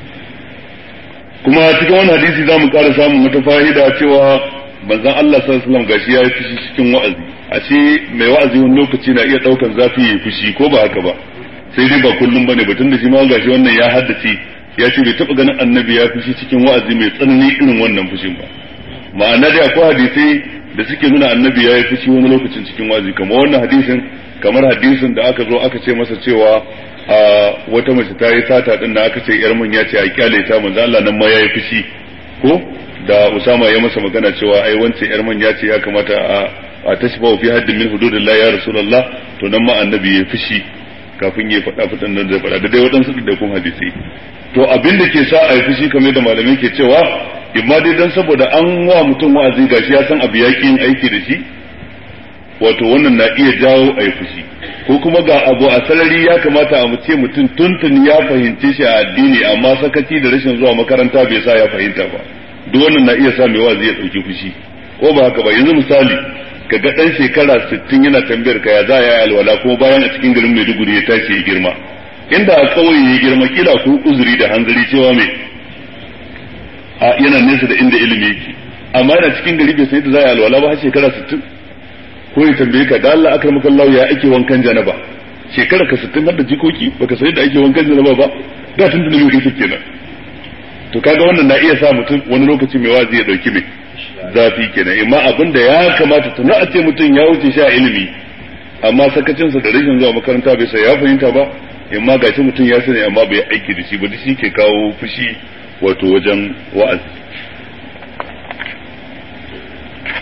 kuma cikin wannan hadisi zamu ƙara samun wata fa'ida cewa manzon Allah sallallahu alaihi wasallam gashi ya yi fushi cikin wa'azi ashe mai wa'azi wani lokaci na iya daukan zafi ya fushi ko ba haka ba sai dai ba kullum bane batun da shi ma gashi wannan ya haddace ya ce bai taba ganin annabi ya fushi cikin wa'azi mai tsanani irin wannan fushin ba ma'ana da akwai hadisi da suke nuna annabi ya yi fushi wani lokacin cikin wa'azi kamar wannan hadisin kamar hadisin da aka zo aka ce masa cewa a wata mace ta yi sata din da aka ce yar mun ya ce a kyale ta manzo Allah nan ma ya yi fushi ko da Usama ya masa magana cewa ai wance yar mun ya ce ya kamata a a tashfa fi haddin min hududillah ya rasulullah to nan ma annabi ya fushi kafin ya faɗa fitan nan da faɗa da dai waɗansu da kun hadisi to abin da ke sa a yi fushi kamar da malamai ke cewa imma dai dan saboda an wa mutum wa'azi gashi ya san abu yaƙin aiki da shi wato wannan na iya jawo a yi fushi ko kuma ga abu a sarari ya kamata a ce mutum tuntun ya fahimce shi a addini amma sakaci da rashin zuwa makaranta bai sa ya fahimta ba duk wannan na iya sa mai wa'azi ya ɗauki fushi ko ba haka ba yanzu misali kaga dan shekara sittin yana tambayar ka ya za ya yi alwala kuma bayan a cikin garin Maiduguri ya tashi ya girma inda a kauye ya girma kila ko uzuri da hanzari cewa mai a yana nesa da inda ilimi yake amma yana cikin gari bai sai da za ya alwala ba har shekara sittin ko ya tambaye ka da Allah akramaka Allah ya ake wankan janaba shekara ka sittin har da jikoki baka sai da ake wankan janaba ba da tun da mai kake kenan to kaga wannan na iya sa mutum wani lokaci mai wazi ya dauki mai zafi kenan amma abin da ya kamata tuna a ce mutum ya wuce shi a ilimi amma sakacinsa da rashin zuwa makaranta bai sai ya fahimta ba amma gashi mutum ya sani amma bai aiki da shi ba shi ke kawo fushi wato wajen wa'azi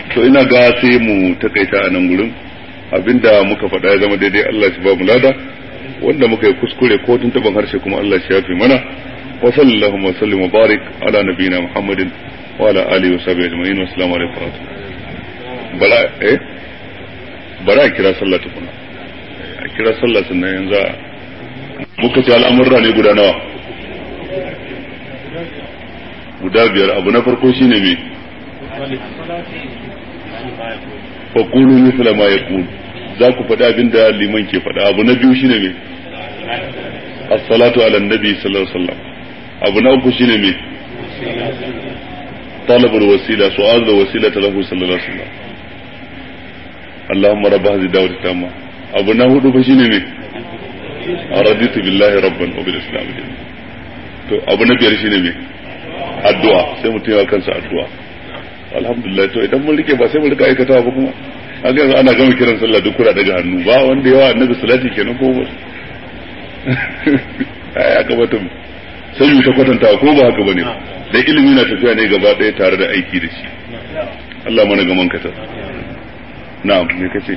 to ina ga sai mu takaita a nan gurin abinda muka faɗa ya zama daidai Allah shi ba mu lada wanda muka yi kuskure ko tuntuban harshe kuma Allah shi yafi mana wa sallallahu wa sallim wa barik ala nabiyina Muhammadin wa ala alihi wa sahbihi ajma'in wa assalamu alaikum wa rahmatullahi bala eh bara kira sallah tukuna a kira sallah sannan yanzu muka ce al'amurra ne guda nawa guda biyar. Abu na farko shine me fa qulu mithla ma yaqul, za ku faɗa abinda liman ke faɗa. Abu na biyu shine me as-salatu ala nabi sallallahu alaihi wasallam. Abu na uku shine me talabul wasila, su'al wasilata lahu sallallahu alaihi wasallam. Allahumma rabb hadhihi da'wati tamma. Abu na hudu fa shine me araditu billahi rabban wa bil islam dinan. To abu na biyar shine me addu'a, sai mutum ya kansa addu'a. Alhamdulillah, to idan mun rike ba sai mun rika aikatawa ba kuma kaga yanzu ana gama kiran sallah duk kura daga hannu ba wanda yawa annabi salati kenan ko ba ai aka bata sai mu ta kwatanta ko ba haka bane dan ilimi na tafiya ne gaba daya tare da aiki da shi. Allah mana gaman ka ta na'am me kace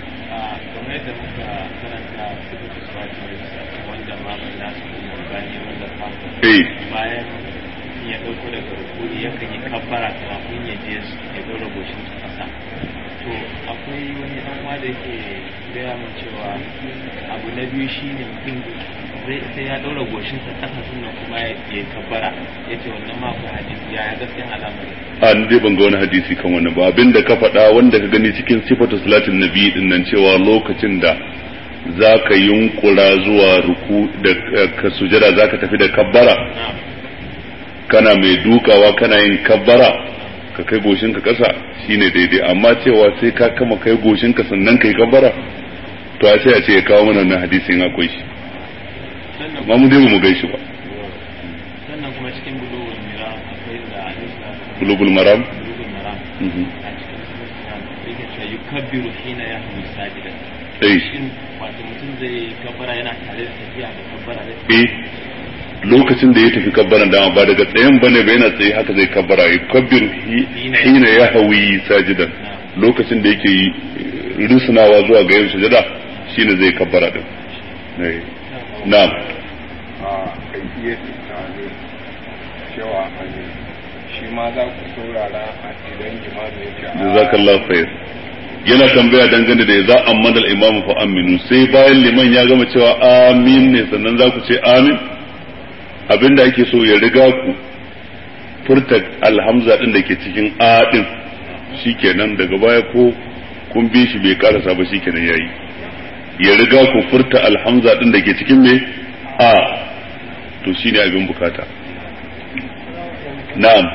eh bayan ya dauko daga rukuni yakan yi kabbara kafin ya je ya dora goshin sa kasa. To akwai wani dan uwa da yake gaya min cewa abu na biyu shine mutum zai sai ya dora goshin sa kasa sannan kuma ya yi kabbara. Yace wannan ma akwai hadisi ya gaskiyan al'amari. A ni dai ban ga wani hadisi kan wannan ba. Abinda ka faɗa wanda ka gani cikin sifatu salatin nabi din nan cewa lokacin da zaka yunkura zuwa ruku da ka sujada zaka tafi da kabbara kana mai dukawa kana yin kabbara ka kai goshinka kasa shine daidai, amma cewa sai ka kama kai goshinka sannan kai kabbara to a sai a ce ya kawo mana wannan hadisin akwai shi, amma mu dai ba mu gaishe ba. Sannan kuma cikin bulugul maram akwai da hadisi bulugul maram bulugul maram a cikin sunan yake cewa yukabbiru hina yahwi sajidan. Eh shin wato mutum zai kabbara yana tare da tafiya da kabbara da eh lokacin da ya tafi kabbaran dama ba daga tsayen bane ba yana tsaye haka zai kabbara ya kabbiru hina ya hawi sajidan, lokacin da yake rusunawa zuwa ga yin sujada shine zai kabbara din. Na'am. A kaifiyar tsani cewa ani shi ma za ku saurara a idan imami ya ce jazakallahu khair. Yana tambaya dangane da za a madal imamu fa aminu, sai bayan liman ya gama cewa amin ne sannan za ku ce amin. Abinda ake so ya riga ku furta alhamza din da ke cikin a din, shikenan daga baya ko kun bi shi bai karasa ba shikenan yayi. Ya riga ku furta alhamza din da ke cikin me a, to shine abin bukata. Na'am.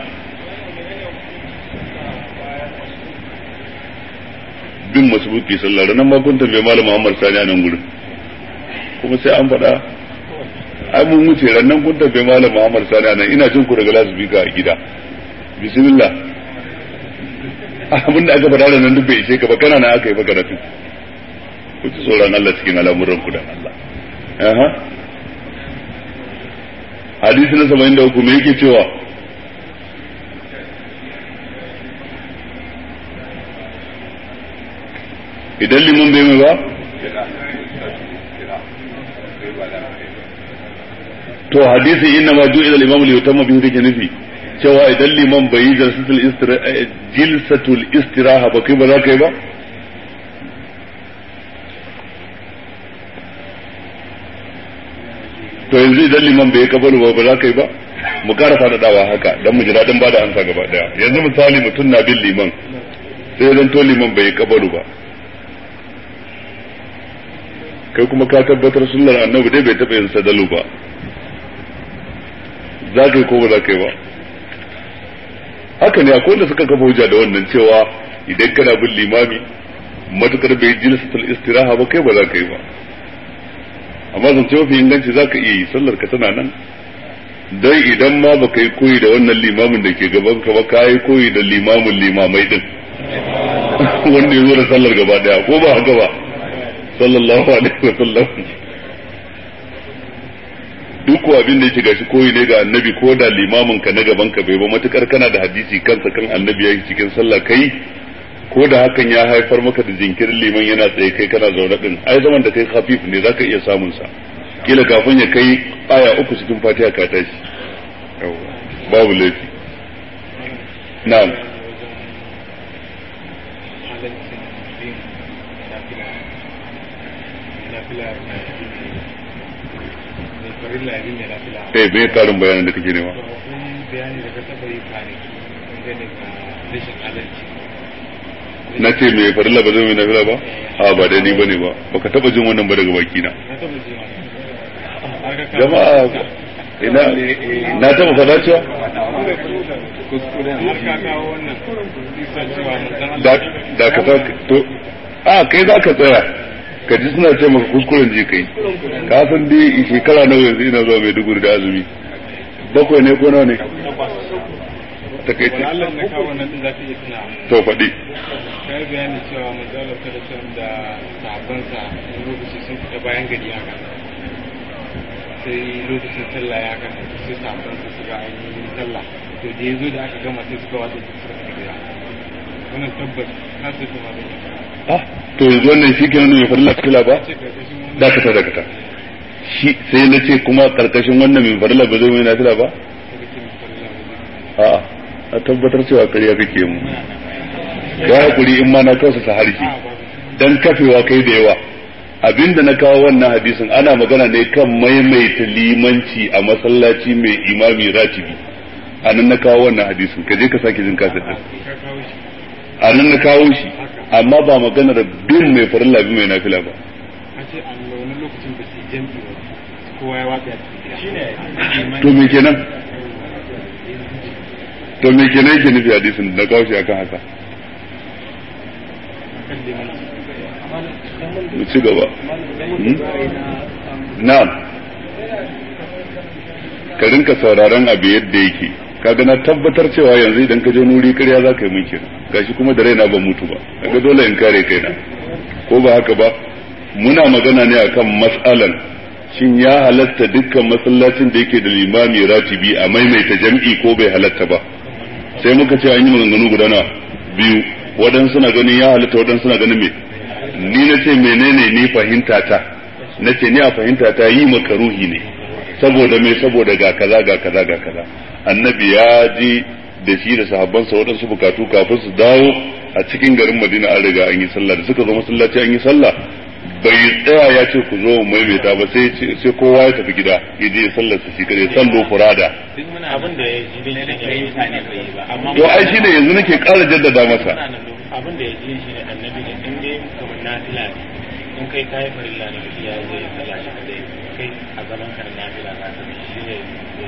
Bin masbuki sallah ranan ma kun tambaye malam Muhammad Sani a nan gurin kuma sai an faɗa. Ai mun wuce rannan kun tafi malam Muhammad Sani nan, ina jin ku daga lasbika a gida. Bismillah. Abin da aka faɗa da nan duk bai ishe ka ba, kana na aka yi baka rafi. Ku ci tsoron Allah cikin al'amuran ku da Allah. Aha. Hadisi na saba'in da uku me yake cewa? Idan liman bai mai ba? To hadisi inna ma ju'ila al-imam li yutamma bihi take nufi cewa idan liman bai yi jalsatul istiraha jilsatul istiraha ba kai ba za ka yi ba. To yanzu idan liman bai kabalu ba ba za ka yi ba, mu karasa da dawa haka dan mu ji dadin bada amsa gaba daya. Yanzu misali mutum na bin liman sai zan to liman bai kabalu ba, kai kuma ka tabbatar sunnar annabi dai bai taɓa yin sadalu ba, za ka yi ko ba za ka yi ba. Haka ne akwai wanda suka kafa hujja da wannan cewa idan kana bin limami matukar bai jilsatul istiraha ba kai ba za ka yi ba, amma zance mafi inganci za ka iya yi, sallar ka tana nan. Dai idan ma ba ka yi koyi da wannan limamin da ke gaban ka ba, ka yi koyi da limamin limamai din wanda ya zo da sallar gaba daya, ko ba haka ba sallallahu alaihi wa sallam. Duk abin da yake gashi koyi ne ga annabi, ko da limamin ka na gaban ka bai ba, matukar kana da hadisi kansa kan annabi yayi cikin sallah kai ko da hakan ya haifar maka da jinkirin liman yana tsaye kai kana zaune din ai zaman da kai khafif ne zaka iya samun sa kila kafin ya kai aya uku cikin Fatiha ka tashi babu laifi na'am eh bai karin bayanin da kake nema bayani da ka taba yi kwanaki dangane da rashin adalci na ce mai farilla ba zai mai nafila ba a ba dai ni bane ba baka taba jin wannan ba daga baki na jama'a ina na taba fada cewa da ka sa to a kai za ka tsaya ka ji suna ce maka kuskuren ji kai ka san dai shekara nawa yanzu ina zuwa Maiduguri da azumi bakwai ne ko nawa ne takaice Allah na kawo wannan din zaka iya tuna to faɗi kai bayani cewa manzala kada san da sahabban sa lokaci sun fita bayan gari haka sai lokacin sallah ya kan sai sahabban sa suka yi sallah to da yazo da aka gama sai suka wata suka gida wannan tabbas ka sai kuma da ah to yanzu wannan shi kenan mai farilla kila ba dakata dakata shi sai na ce kuma karkashin wannan mai farilla ba zai mai nafila ba a'a a tabbatar cewa ƙarya kake mu ya hakuri in ma na kausa sa harshe dan kafewa kai da yawa abinda na kawo wannan hadisin ana magana ne kan maimaita limanci a masallaci mai imami ratibi anan na kawo wannan hadisin ka je ka sake jin kasar din anan na kawo shi amma ba magana da bin mai farilla bin mai nafila ba a ce an wani lokacin da su jami'i kowa ya watsa ya to me kenan to me kenan yake nufi hadisin da kawo shi akan haka mu ci gaba na'am ka rinka sauraron abu yadda yake kaga na tabbatar cewa yanzu idan ka je nuri ƙarya za ka yi min kenan gashi kuma da raina ban mutu ba kaga dole in kare kaina ko ba haka ba muna magana ne akan mas'alan shin ya halatta dukkan masallacin da yake da limami ratibi a maimaita jam'i ko bai halatta ba sai muka ce an yi maganganu guda na biyu waɗansu suna ganin ya halatta waɗansu suna ganin me ni na ce menene ni fahimta ta na ce ni a fahimta ta yi makaruhi ne saboda me saboda ga kaza ga kaza ga kaza annabi ya ji da shi da sahabbansa waɗansu bukatu kafin su dawo a cikin garin Madina an riga an yi sallah da suka zo masallaci an yi sallah bai tsaya ya ce ku zo maimaita ba sai sai kowa ya tafi gida ya je sallar sa shi kare sallo furada abin da ya ji ne da yayi sane bai ba amma to ai shine yanzu nake ƙara jaddada masa abin da ya ji shi ne annabi ne in dai kamar nafila ne in kai kai farilla ne ya zai sallah shi kadai kai a zaman ka nafila ka ta shi ne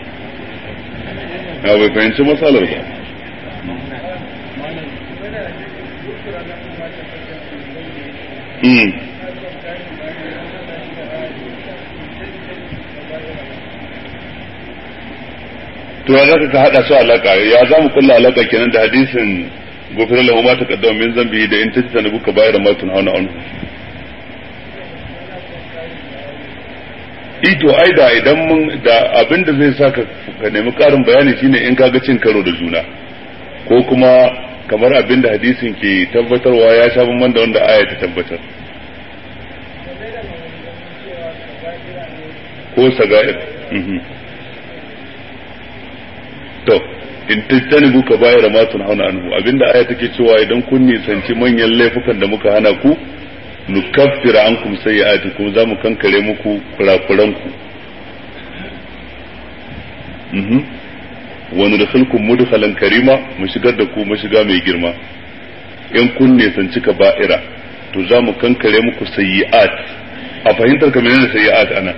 ya bai fahimci matsalar ba Hmm. to ya zaka ka hada su alaka ya zamu kulla alaka kenan da hadisin gofira lahu ma taqaddama min zambi da in tajtana buka bayar ma tun hauna anhu ito ai da idan mun da abinda zai saka ka nemi karin bayani shine in kaga cin karo da juna ko kuma kamar abinda hadisin ke tabbatarwa ya sha bamban da wanda aya ta tabbatar ko sagair to in tajtanibu kaba'ira ma tunhauna anhu abinda aya take cewa idan kun nisanci manyan laifukan da muka hana ku nukaffir ankum sayyi'atikum zamu kankare muku kurakuran ku mhm wa nudkhilukum mudkhalan karima mu shigar da ku mu shiga mai girma in kun nisanci kaba'ira to zamu kankare muku sayyi'at a fahimtar ka menene sayyi'at ana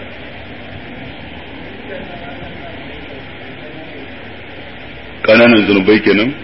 kananan zunubai kenan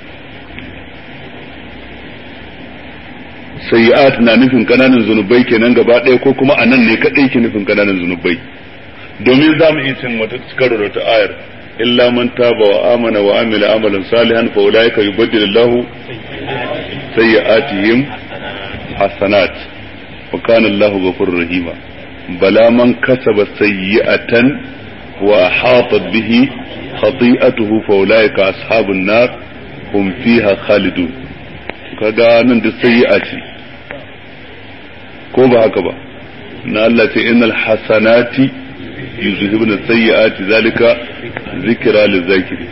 sayyi'at na nufin kananan zunubai kenan gaba ɗaya ko kuma anan ne kadai ke nufin kananan zunubai domin za mu yi cin wata karo da ta ayar illa man taba wa amana wa amila amalan salihan fa ulaika yubaddilu Allahu sayyi'atihim hasanat wa kana Allahu ghafurur rahima bala man kasaba sayyi'atan wa ahatat bihi خطيئته فأولئك أصحاب النار هم فيها خالدون kaga nan duk sayyi'a ce ko ba haka ba na Allah ce innal hasanati yuzhibuna sayyi'ati zalika zikra lizakiri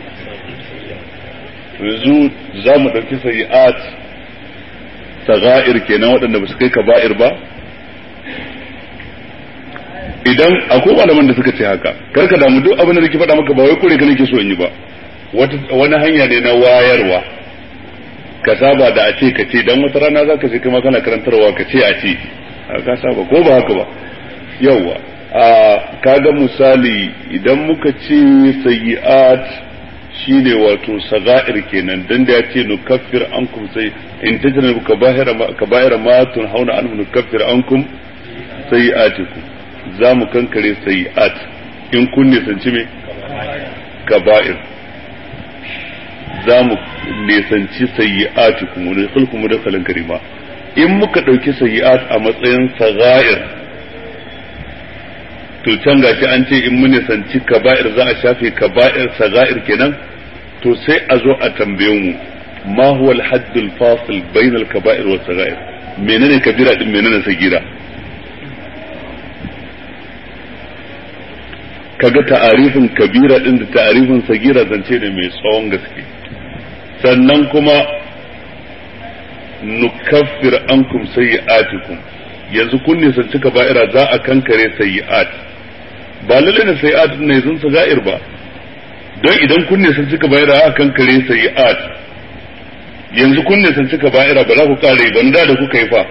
yanzu za mu ɗauki sayyi'at saga'ir kenan waɗanda ba su kai kaba'ir ba idan akwai malaman da suka ce haka karka damu duk abin da nake faɗa maka ba wai kure ka nake so in yi ba wani hanya ne na wayarwa ka saba da a ce ka ce dan wata rana zaka je kuma kana karantarwa ka ce a ce ka saba ko ba haka ba yawa a kaga misali idan muka ce sayyi'at shine wato saga'ir kenan dan da yace nukaffir ankum sai in tajrabu kaba'ira ma kaba'ira ma tunhauna anhu nukaffir ankum sayyi'atikum zamu kankare sayyi'at in kun ne sanci me kaba'ir zamu ne sanci sayyi'atikum wa nudkhulukum mudkhalan karima in muka dauki sayyi'at a matsayin saga'ir to can gashi an ce in mun sanci kaba'ir za a shafe kaba'ir saga'ir kenan to sai a zo a tambaye mu ma huwa al-hadd al-fasil bayna al-kaba'ir wa saga'ir menene kabira din menene sagira kaga ta'arifin kabira din da ta'arifin sagira zance ne mai tsawon gaske sannan kuma nukaffir ankum sayyi'atikum yanzu kun ne sanci kaba'ira za a kankare sayyi'at ba lalle ne sayyi'at ne zun saga'ir ba don idan kun ne sanci kaba'ira a kankare sayyi'at yanzu kun ne sanci kaba'ira ba za ku kare ban da da kuka yi fa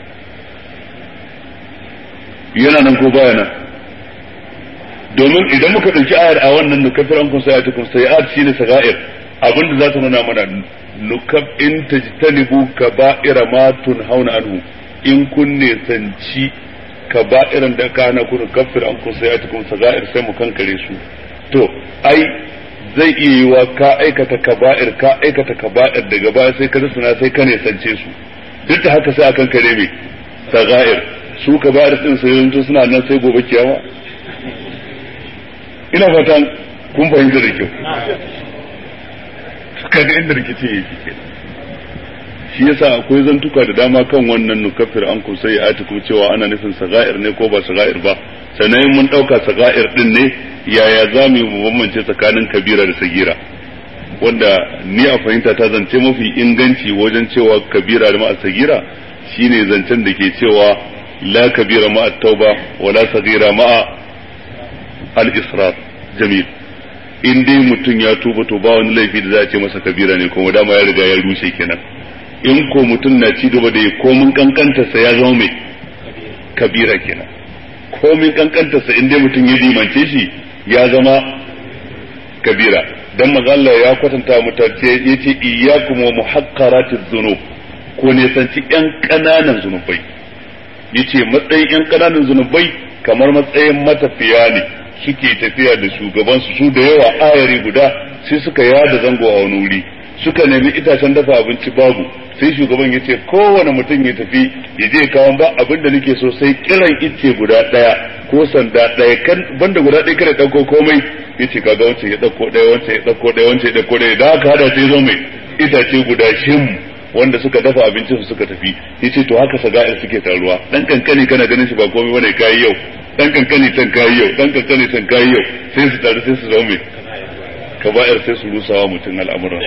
yana nan ko baya nan domin idan muka dauki ayar a wannan nukaffir ankum sayyi'atikum sayyi'at shine saga'ir abinda za ta nuna mana nukab in tajtanibu kaba'ira ma tunhauna anhu in kun ne sanci kaba'iran da kana kun kafir an kun sayatukum saga'ir sai mu kankare su to ai zai iya yiwa ka aikata kaba'ir ka aikata kaba'ir daga baya sai ka suna sai ka ne sance su duk da haka sai a kankare me saga'ir su kaba'ir din sai yanzu suna nan sai gobe kiyama ina fatan kun fahimta da kyau kaga inda rikici yake shi yasa akwai zantuka da dama kan wannan nukaffir an ku sai ayatu kuma cewa ana nufin saga'ir ne ko ba saga'ir ba sannan mun dauka saga'ir din ne yaya zamu mu bambance tsakanin kabira da sagira wanda ni a fahimta ta zance mafi inganci wajen cewa kabira da ma'a sagira shine zancen da ke cewa la kabira ma'a tauba wala sagira ma'a al-israr jamil in dai mutum ya tuba to ba wani laifi da za a ce masa kabira ne kuma dama ya riga ya rushe kenan in ko mutum na ci gaba da ya komin kankantarsa ya zama mai kabira kenan komin kankantarsa in dai mutum ya limance shi ya zama kabira dan manzo Allah ya kwatanta mutace yace iyyakum wa muhaqqaratiz dhunub ko ne sanci yan kananan zunubai yace matsayin yan kananan zunubai kamar matsayin matafiya ne suke tafiya da shugaban su su da yawa ayari guda sai suka yada zango a wani wuri suka nemi itacen dafa abinci babu sai shugaban ya ce kowane mutum ya tafi ya je kawo ba abin da nake so sai kiran ice guda daya ko sanda daya kan banda guda daya kada dauko komai yace kaga wancan ya dauko daya wancan ya dauko daya wancan ya dauko daya da haka hada sai zo mai itace guda shim wanda suka dafa abincin su suka tafi yace to haka saga'ir suke taruwa dan kankani kana ganin shi ba komai bane kai yau dan kankani tan kai yau dan kankani tan kai yau sai su taru sai su zo mai kaba'ir sai su rusawa mutum al'amuran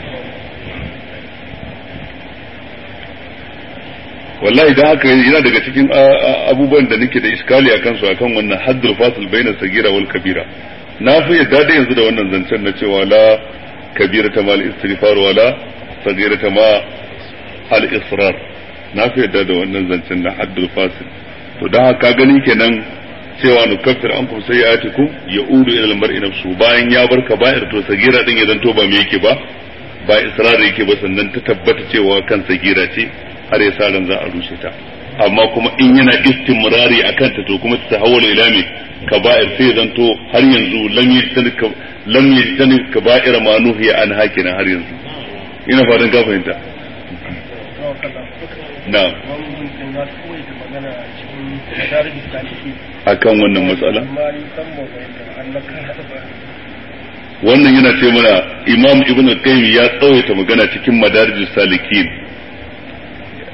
wallahi da haka yana daga cikin abubuwan da nake da iskali akan su akan wannan haddul fasil baina sagira wal kabira na fi yadda da yanzu da wannan zancen na cewa la kabira ta mal istighfar wala sagira ta ma al israr na fi yadda da wannan zancen na haddul fasil to da haka gani kenan cewa nukaffir ankum sayi'atikum ya'udu ila al-mar'i nafsu bayan ya bar kaba'ir to sagira din ya zanto ba me yake ba ba israr yake ba sannan ta tabbata cewa kan sagira ce har ya sa ran za a rushe ta amma kuma in yana istimrari akan ta to kuma ta tahawwala ila me kaba'ir sai zanto har yanzu lam yajtani lam yajtani kaba'ir ma nuhiya an hakina har yanzu ina fatan ka fahimta na'am akan wannan matsala wannan yana ce mana imam ibn al-qayyim ya tsawaita magana cikin madarijus salikin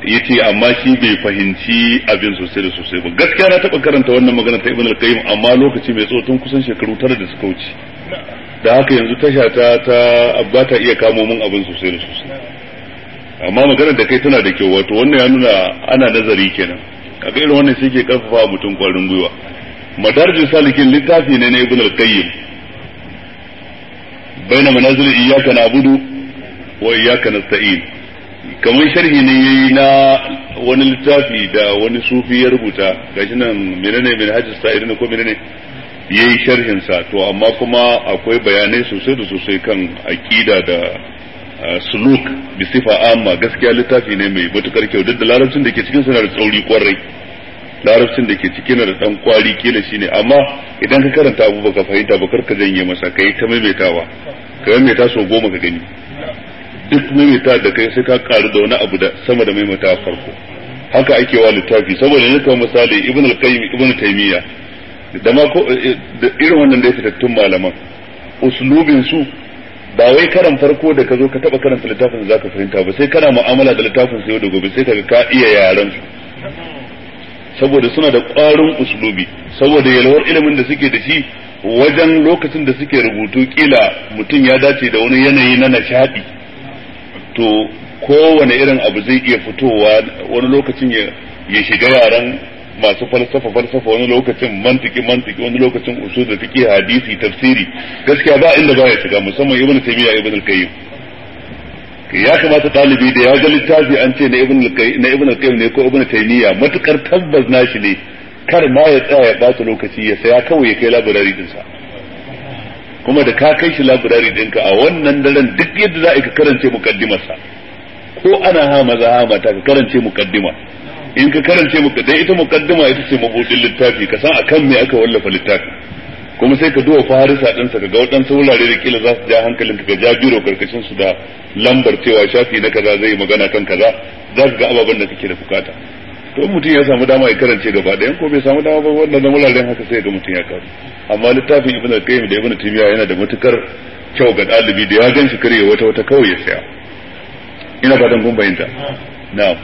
yace amma shi bai fahimci abin sosai da sosai ba. Gaskiya na taba karanta wannan magana ta Ibn al-Qayyim amma lokaci mai tsawo tun kusan shekaru tara da suka wuce. Da haka yanzu tasha ta ta abba ta iya kamo mun abin sosai da sosai. Amma maganar da kai tana da kyau, wato wannan ya nuna ana nazari kenan. Kaga irin wannan shi ke karfafa mutum kwarin gwiwa. Madarijus Salikin littafi ne na Ibn al-Qayyim. Baina manazil iyyaka na'budu wa iyyaka nasta'in. Kamar sharhi ne yayi na wani littafi da wani sufi ya rubuta, gashi nan menene Minhajus Sa'irin ko menene yayi sharhin sa, to amma kuma akwai bayanai sosai da sosai kan aqida da suluk bi sifa amma. Gaskiya littafi ne mai matukar kyau, duk da larabcin da ke cikin sa na da tsauri kwarai, larabcin da ke cikin da dan kwari kila shine, amma idan ka karanta abu baka fahimta ba karka janye masa, kai ta maimaitawa ka maimaita so goma ka gani, duk maimaita da kai sai ka karu da wani abu da sama da maimaita farko. Haka ake wa littafi, saboda ne kamar misali Ibn al-Qayyim Ibn Taymiyyah da ma ko da irin wannan da ya fitattun malaman uslubin su ba wai karan farko da ka zo ka taba karanta littafin da zaka fahimta ba, sai kana mu'amala da littafin sai da gobe sai kaga ka iya yaran su, saboda suna da ƙwarin uslubi, saboda yalwar ilimin da suke da shi wajen lokacin da suke rubutu kila mutum ya dace da wani yanayi na nishadi, to kowane irin abu zai iya fitowa, wani lokacin ya shiga yaran masu falsafa falsafa, wani lokacin mantiki mantiki, wani lokacin usul da fiqh, hadisi, tafsiri. Gaskiya ba inda baya shiga, musamman Ibn Taymiyyah Ibn al-Qayyim. Ya kamata talibi da ya ga littafi an ce na Ibn al-Qayyim na Ibn al-Qayyim ne ko Ibn Taymiyyah, matukar tabbas nashi ne, kar ma ya tsaya ya bata lokaci, ya saya kawai ya kai library din sa. Kuma da ka kai shi library dinka a wannan daren duk yadda za ka karance mukaddimar sa, ko ana ha maza ha mata ka karance mukaddima. In ka karance mukaddima, ita mukaddima ita ce mabudin littafi, ka san akan me aka wallafa littafi. Kuma sai ka duba farisa din sa, kaga wadansu wurare da kila za su ja hankalin ka, ja biro karkashin su da lambar cewa shafi na kaza zai magana kan kaza, za ka ga ababen da kake da bukata. To mutum ya samu dama ya karance gaba ɗayan, ko bai samu dama ba wannan wuraren haka sai ga mutum ya karu. Amma littafin Ibn al-Qayyim da Ibn Taymiyyah yana da matukar kyau ga dalibi da ya gan shi kare wata wata kawai ya saya. Ina fatan kun bayyana. Na'am.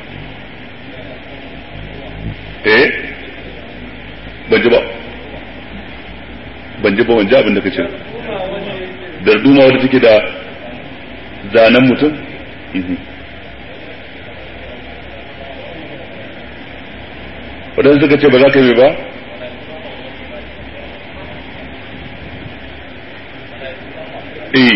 Eh? Ban ji ba. Ban ji ba, ban ji abin da kace. Darduma wadda take da zanen mutum? Wadansu suka ce ba za ka yi ba? Eh.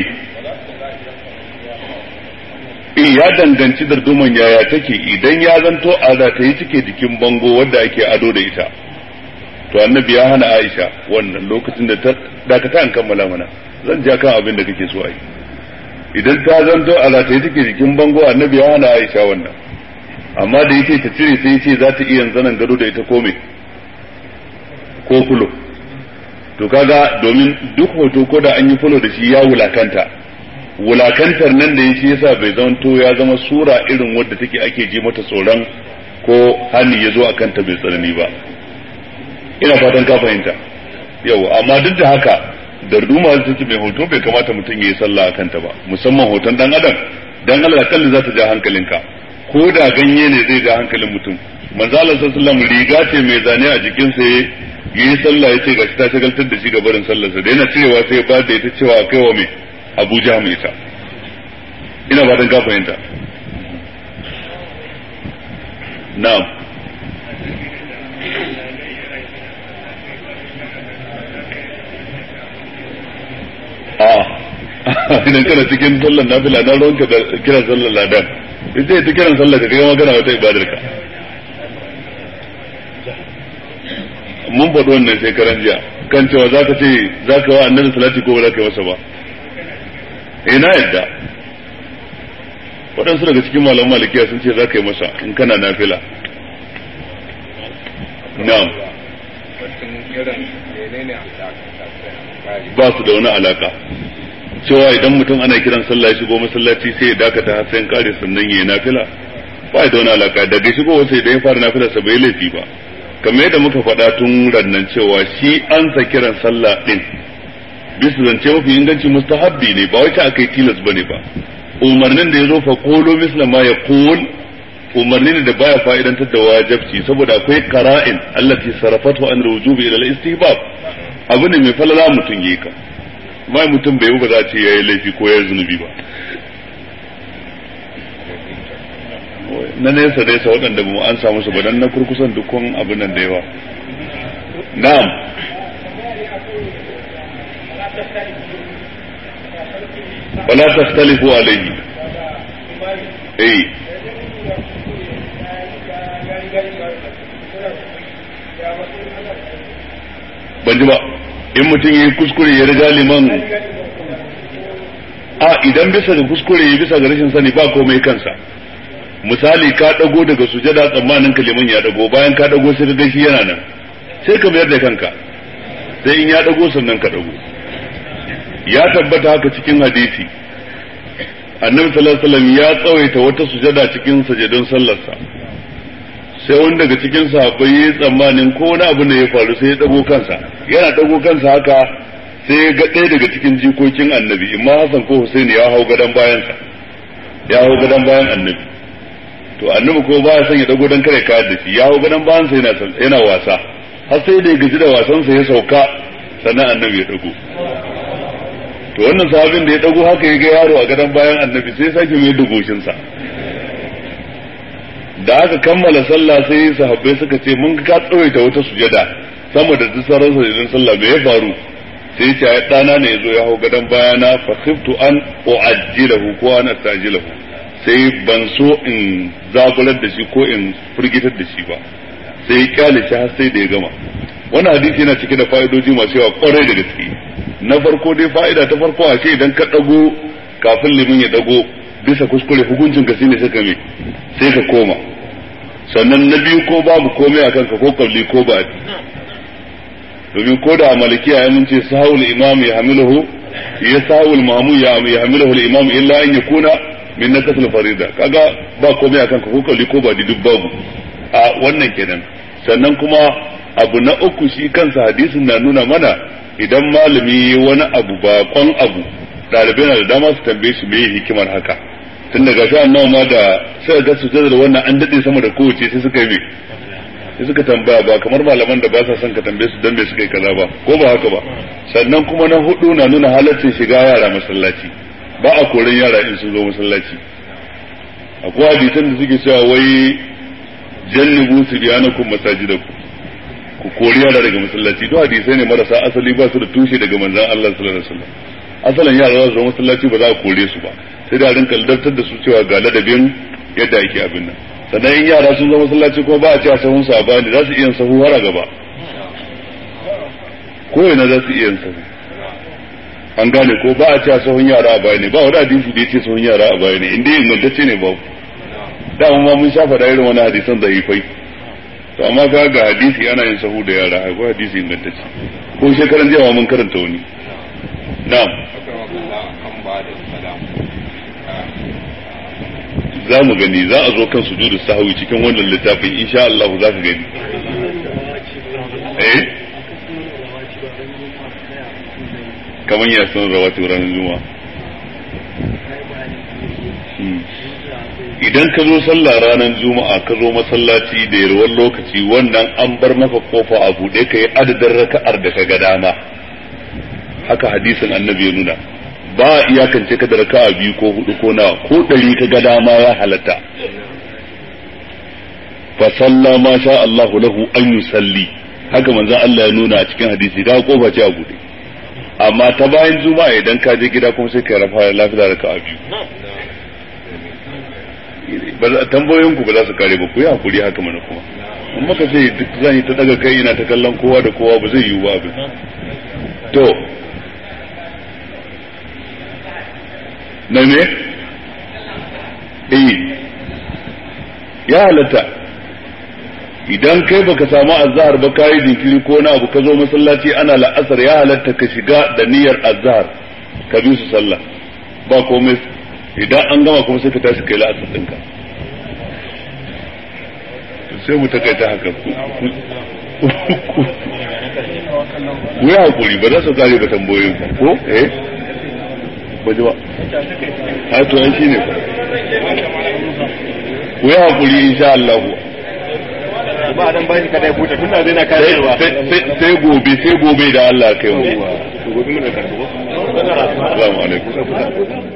Eh, ya danganci darduman yaya take. Idan ya zanto a za ta yi cike jikin bango wadda ake ado da ita, to annabi ya hana Aisha wannan lokacin da ta dakata an kammala mana, zan ja kan abin da kake so a yi. Idan ta zanto a za ta yi cike jikin bango, annabi ya hana Aisha wannan, amma da yake ta cire sai yace za ta iya zanan gado da ita ko me ko fulo. To kaga domin duk hoto ko da an yi fulo da shi ya wulakanta, wulakantar nan da yake yasa bai zanto ya zama sura irin wadda take ake ji mata tsoron ko hani ya zo akan ta bai tsanani ba. Ina fatan ka fahimta. Yau amma duk da haka darduma da take mai hoto bai kamata mutum ya yi sallah akan ta ba, musamman hoton dan adam, dan Allah kalli za ta ja hankalinka, ko da ganye ne zai ja hankalin mutum. Manzo Allah sallallahu alaihi wasallam riga ce mai zane a jikin sa, yayi sallah yace gashi ta shagaltar da shi ga barin sallar sa, da yana cirewa sai ba da ita cewa kai wa mai Abuja mai ita. Ina ba dan ka fahimta. Na'am. Ah, idan kana cikin sallar nafila na ruwanka da kiran sallar ladan, ita ta kiran sallar ka kai magana wata ibadar ka. Mun faɗi wannan sai karan jiya kan cewa zaka ce zaka wa annabi salati ko ba zaka yi masa ba. Eh na yadda. Waɗansu daga cikin malaman malikiya sun ce zaka yi masa in kana nafila. Na'am. Ba su da wani alaka. Cewa idan mutum ana kiran sallah ya shigo masallaci sai ya dakata har sai kare sannan yayi nafila, ba da wani alaka. Daga shigo sai da ya fara nafila sa bai laifi ba. Kamar yadda muka faɗa tun rannan cewa shi an sa kiran sallah din bisa zance mafi inganci mustahabbi ne, ba wai ta akai tilas bane ba. Umarnin da yazo fa qulu misla ma yaqul umarni ne da baya fa'idantar da wajibci saboda akwai qara'in allati sarafatu an rujubi ila al-istihbab abu ne mai falala mutum yi ka mai mutum bai ba za ce yayi laifi ko yayi zunubi ba na nesa dai sa waɗanda ba mu an samu su ba dan na kurkusan dukkan abin nan da yawa na'am wala tastalifu alayhi eh ban ji ba in mutum yi kuskure ya riga liman a idan bisa ga kuskure ya bisa ga rashin sani ba komai kansa misali ka dago daga sujada tsammanin ka liman ya dago bayan ka dago sai ka ga shi yana nan sai ka mayar da kanka sai in ya dago sannan ka dago ya tabbata haka cikin hadisi annabi sallallahu alaihi wasallam ya tsawaita wata sujada cikin sajadun sallarsa sai wanda daga cikin sahabbai ya tsammanin ko wani abu ne ya faru sai ya dago kansa yana dago kansa haka sai ya ga ɗaya daga cikin jikokin annabi imma Hassan ko Husaini ya hau gadan bayansa ya hau gadan bayan annabi to annabi ko baya son ya dago dan kare kayar da shi ya hau gadan bayansa yana yana wasa har sai da ya gaji da wasansa ya sauka sannan annabi ya dago to wannan sahabin da ya dago haka ya ga yaro a gadan bayan annabi sai sake mai dugoshin sa da aka kammala sallah sai sahabbai suka ce mun ka tsawaita wata sujada sama da duk sauran sujudan sallah me ya faru sai ce ai dana ne yazo ya hau gadan bayana fa khiftu an uajjilahu ko an astajilahu sai ban so in zaburar da shi ko in furgitar da shi ba sai ya kyale shi har sai da ya gama wannan hadisi yana cike da fa'idoji masu yawa kwarai da gaske na farko dai fa'ida ta farko a ce idan ka dago kafin limin ya dago bisa kuskure hukuncin ka shine sai ka me sai ka koma sannan na biyu ko babu komai akan ka ko kabli ko ba domin ko da malikiya ya mun ce sahul imam ya hamiluhu ya sahul mamu ya hamiluhu al-imam illa an yakuna min nakasl farida kaga ba komai akan ka ko kabli ko ba duk babu a wannan kenan sannan kuma abu na uku shi kansa hadisin na nuna mana idan malami wani abu ba kwan abu dalibai na da dama su tambaye shi me hikimar haka tun daga shi annawa ma da sai ga su da wannan an dade sama da kowace sai suka yi sai suka tambaya ba kamar malaman da ba sa son ka tambaye su dan me suka yi kaza ba ko ba haka ba sannan kuma na hudu na nuna halaccin shiga yara masallaci ba a koren yara in sun zo masallaci akwai hadisan da suke cewa wai jannibu sibyanakum masajidakum ku kori yara daga masallaci to hadisai ne marasa asali ba su da tushe daga manzon Allah sallallahu alaihi wasallam asalan yara za su zo masallaci ba za a kore su ba sai da rinka ladabtar da su cewa ga ladabin yadda ake abin nan sannan in yara sun zo masallaci kuma ba a cewa sahun su a bani za su iya sahu har a gaba ko ina za su iya sahu an gane ko ba a cewa sahun yara a bani ba wani hadisi da yace sahun yara a bani inda ingantacce ne babu da ma mun shafa da irin wani hadisan da yifai to amma ka ga hadisi ana yin sahu da yara akwai hadisi ingantacce ko shekaran jiya mun karanta wani na'am za mu gani za a zo kan sujudu sahwi cikin wannan littafin insha Allah za ka gani eh kaman ya san rawati ranar juma'a idan ka zo sallah ranar juma'a ka zo masallaci da yarwar lokaci wannan an bar maka kofa a buɗe ka yi adadin raka'ar da ka ga dama haka hadisin annabi ya nuna ba a iyakance ka da raka'a biyu ko hudu ko nawa ko ɗari ka ga dama ya halatta fa salla ma sha Allah lahu an yusalli haka manzon Allah ya nuna a cikin hadisi da kofa ce a buɗe amma ta bayan juma'a idan ka je gida kuma sai ka rafa lafiya raka'a biyu tambayoyin ku ba za su kare ba ku yi hakuri haka mana kuma in maka ce duk zan yi ta daga kai ina ta kallon kowa da kowa ba zai yiwu ba abin to na me eh ya halatta idan kai baka samu azhar ba kai jinkiri ko na abu ka zo masallaci ana la'asar ya halatta ka shiga da niyyar azhar ka bi su sallah ba komai idan an gama kuma sai ka tashi kai la'asar ɗinka sai mu takaita haka ku yi hakuri ba za su kare ba tambayoyin ko eh ba ji ba a to an shi ne ku yi hakuri insha Allah ba dan bashi kada ya buta tunda zai na karewa sai gobe sai gobe da Allah kai mu gobe mun da karbo assalamu alaikum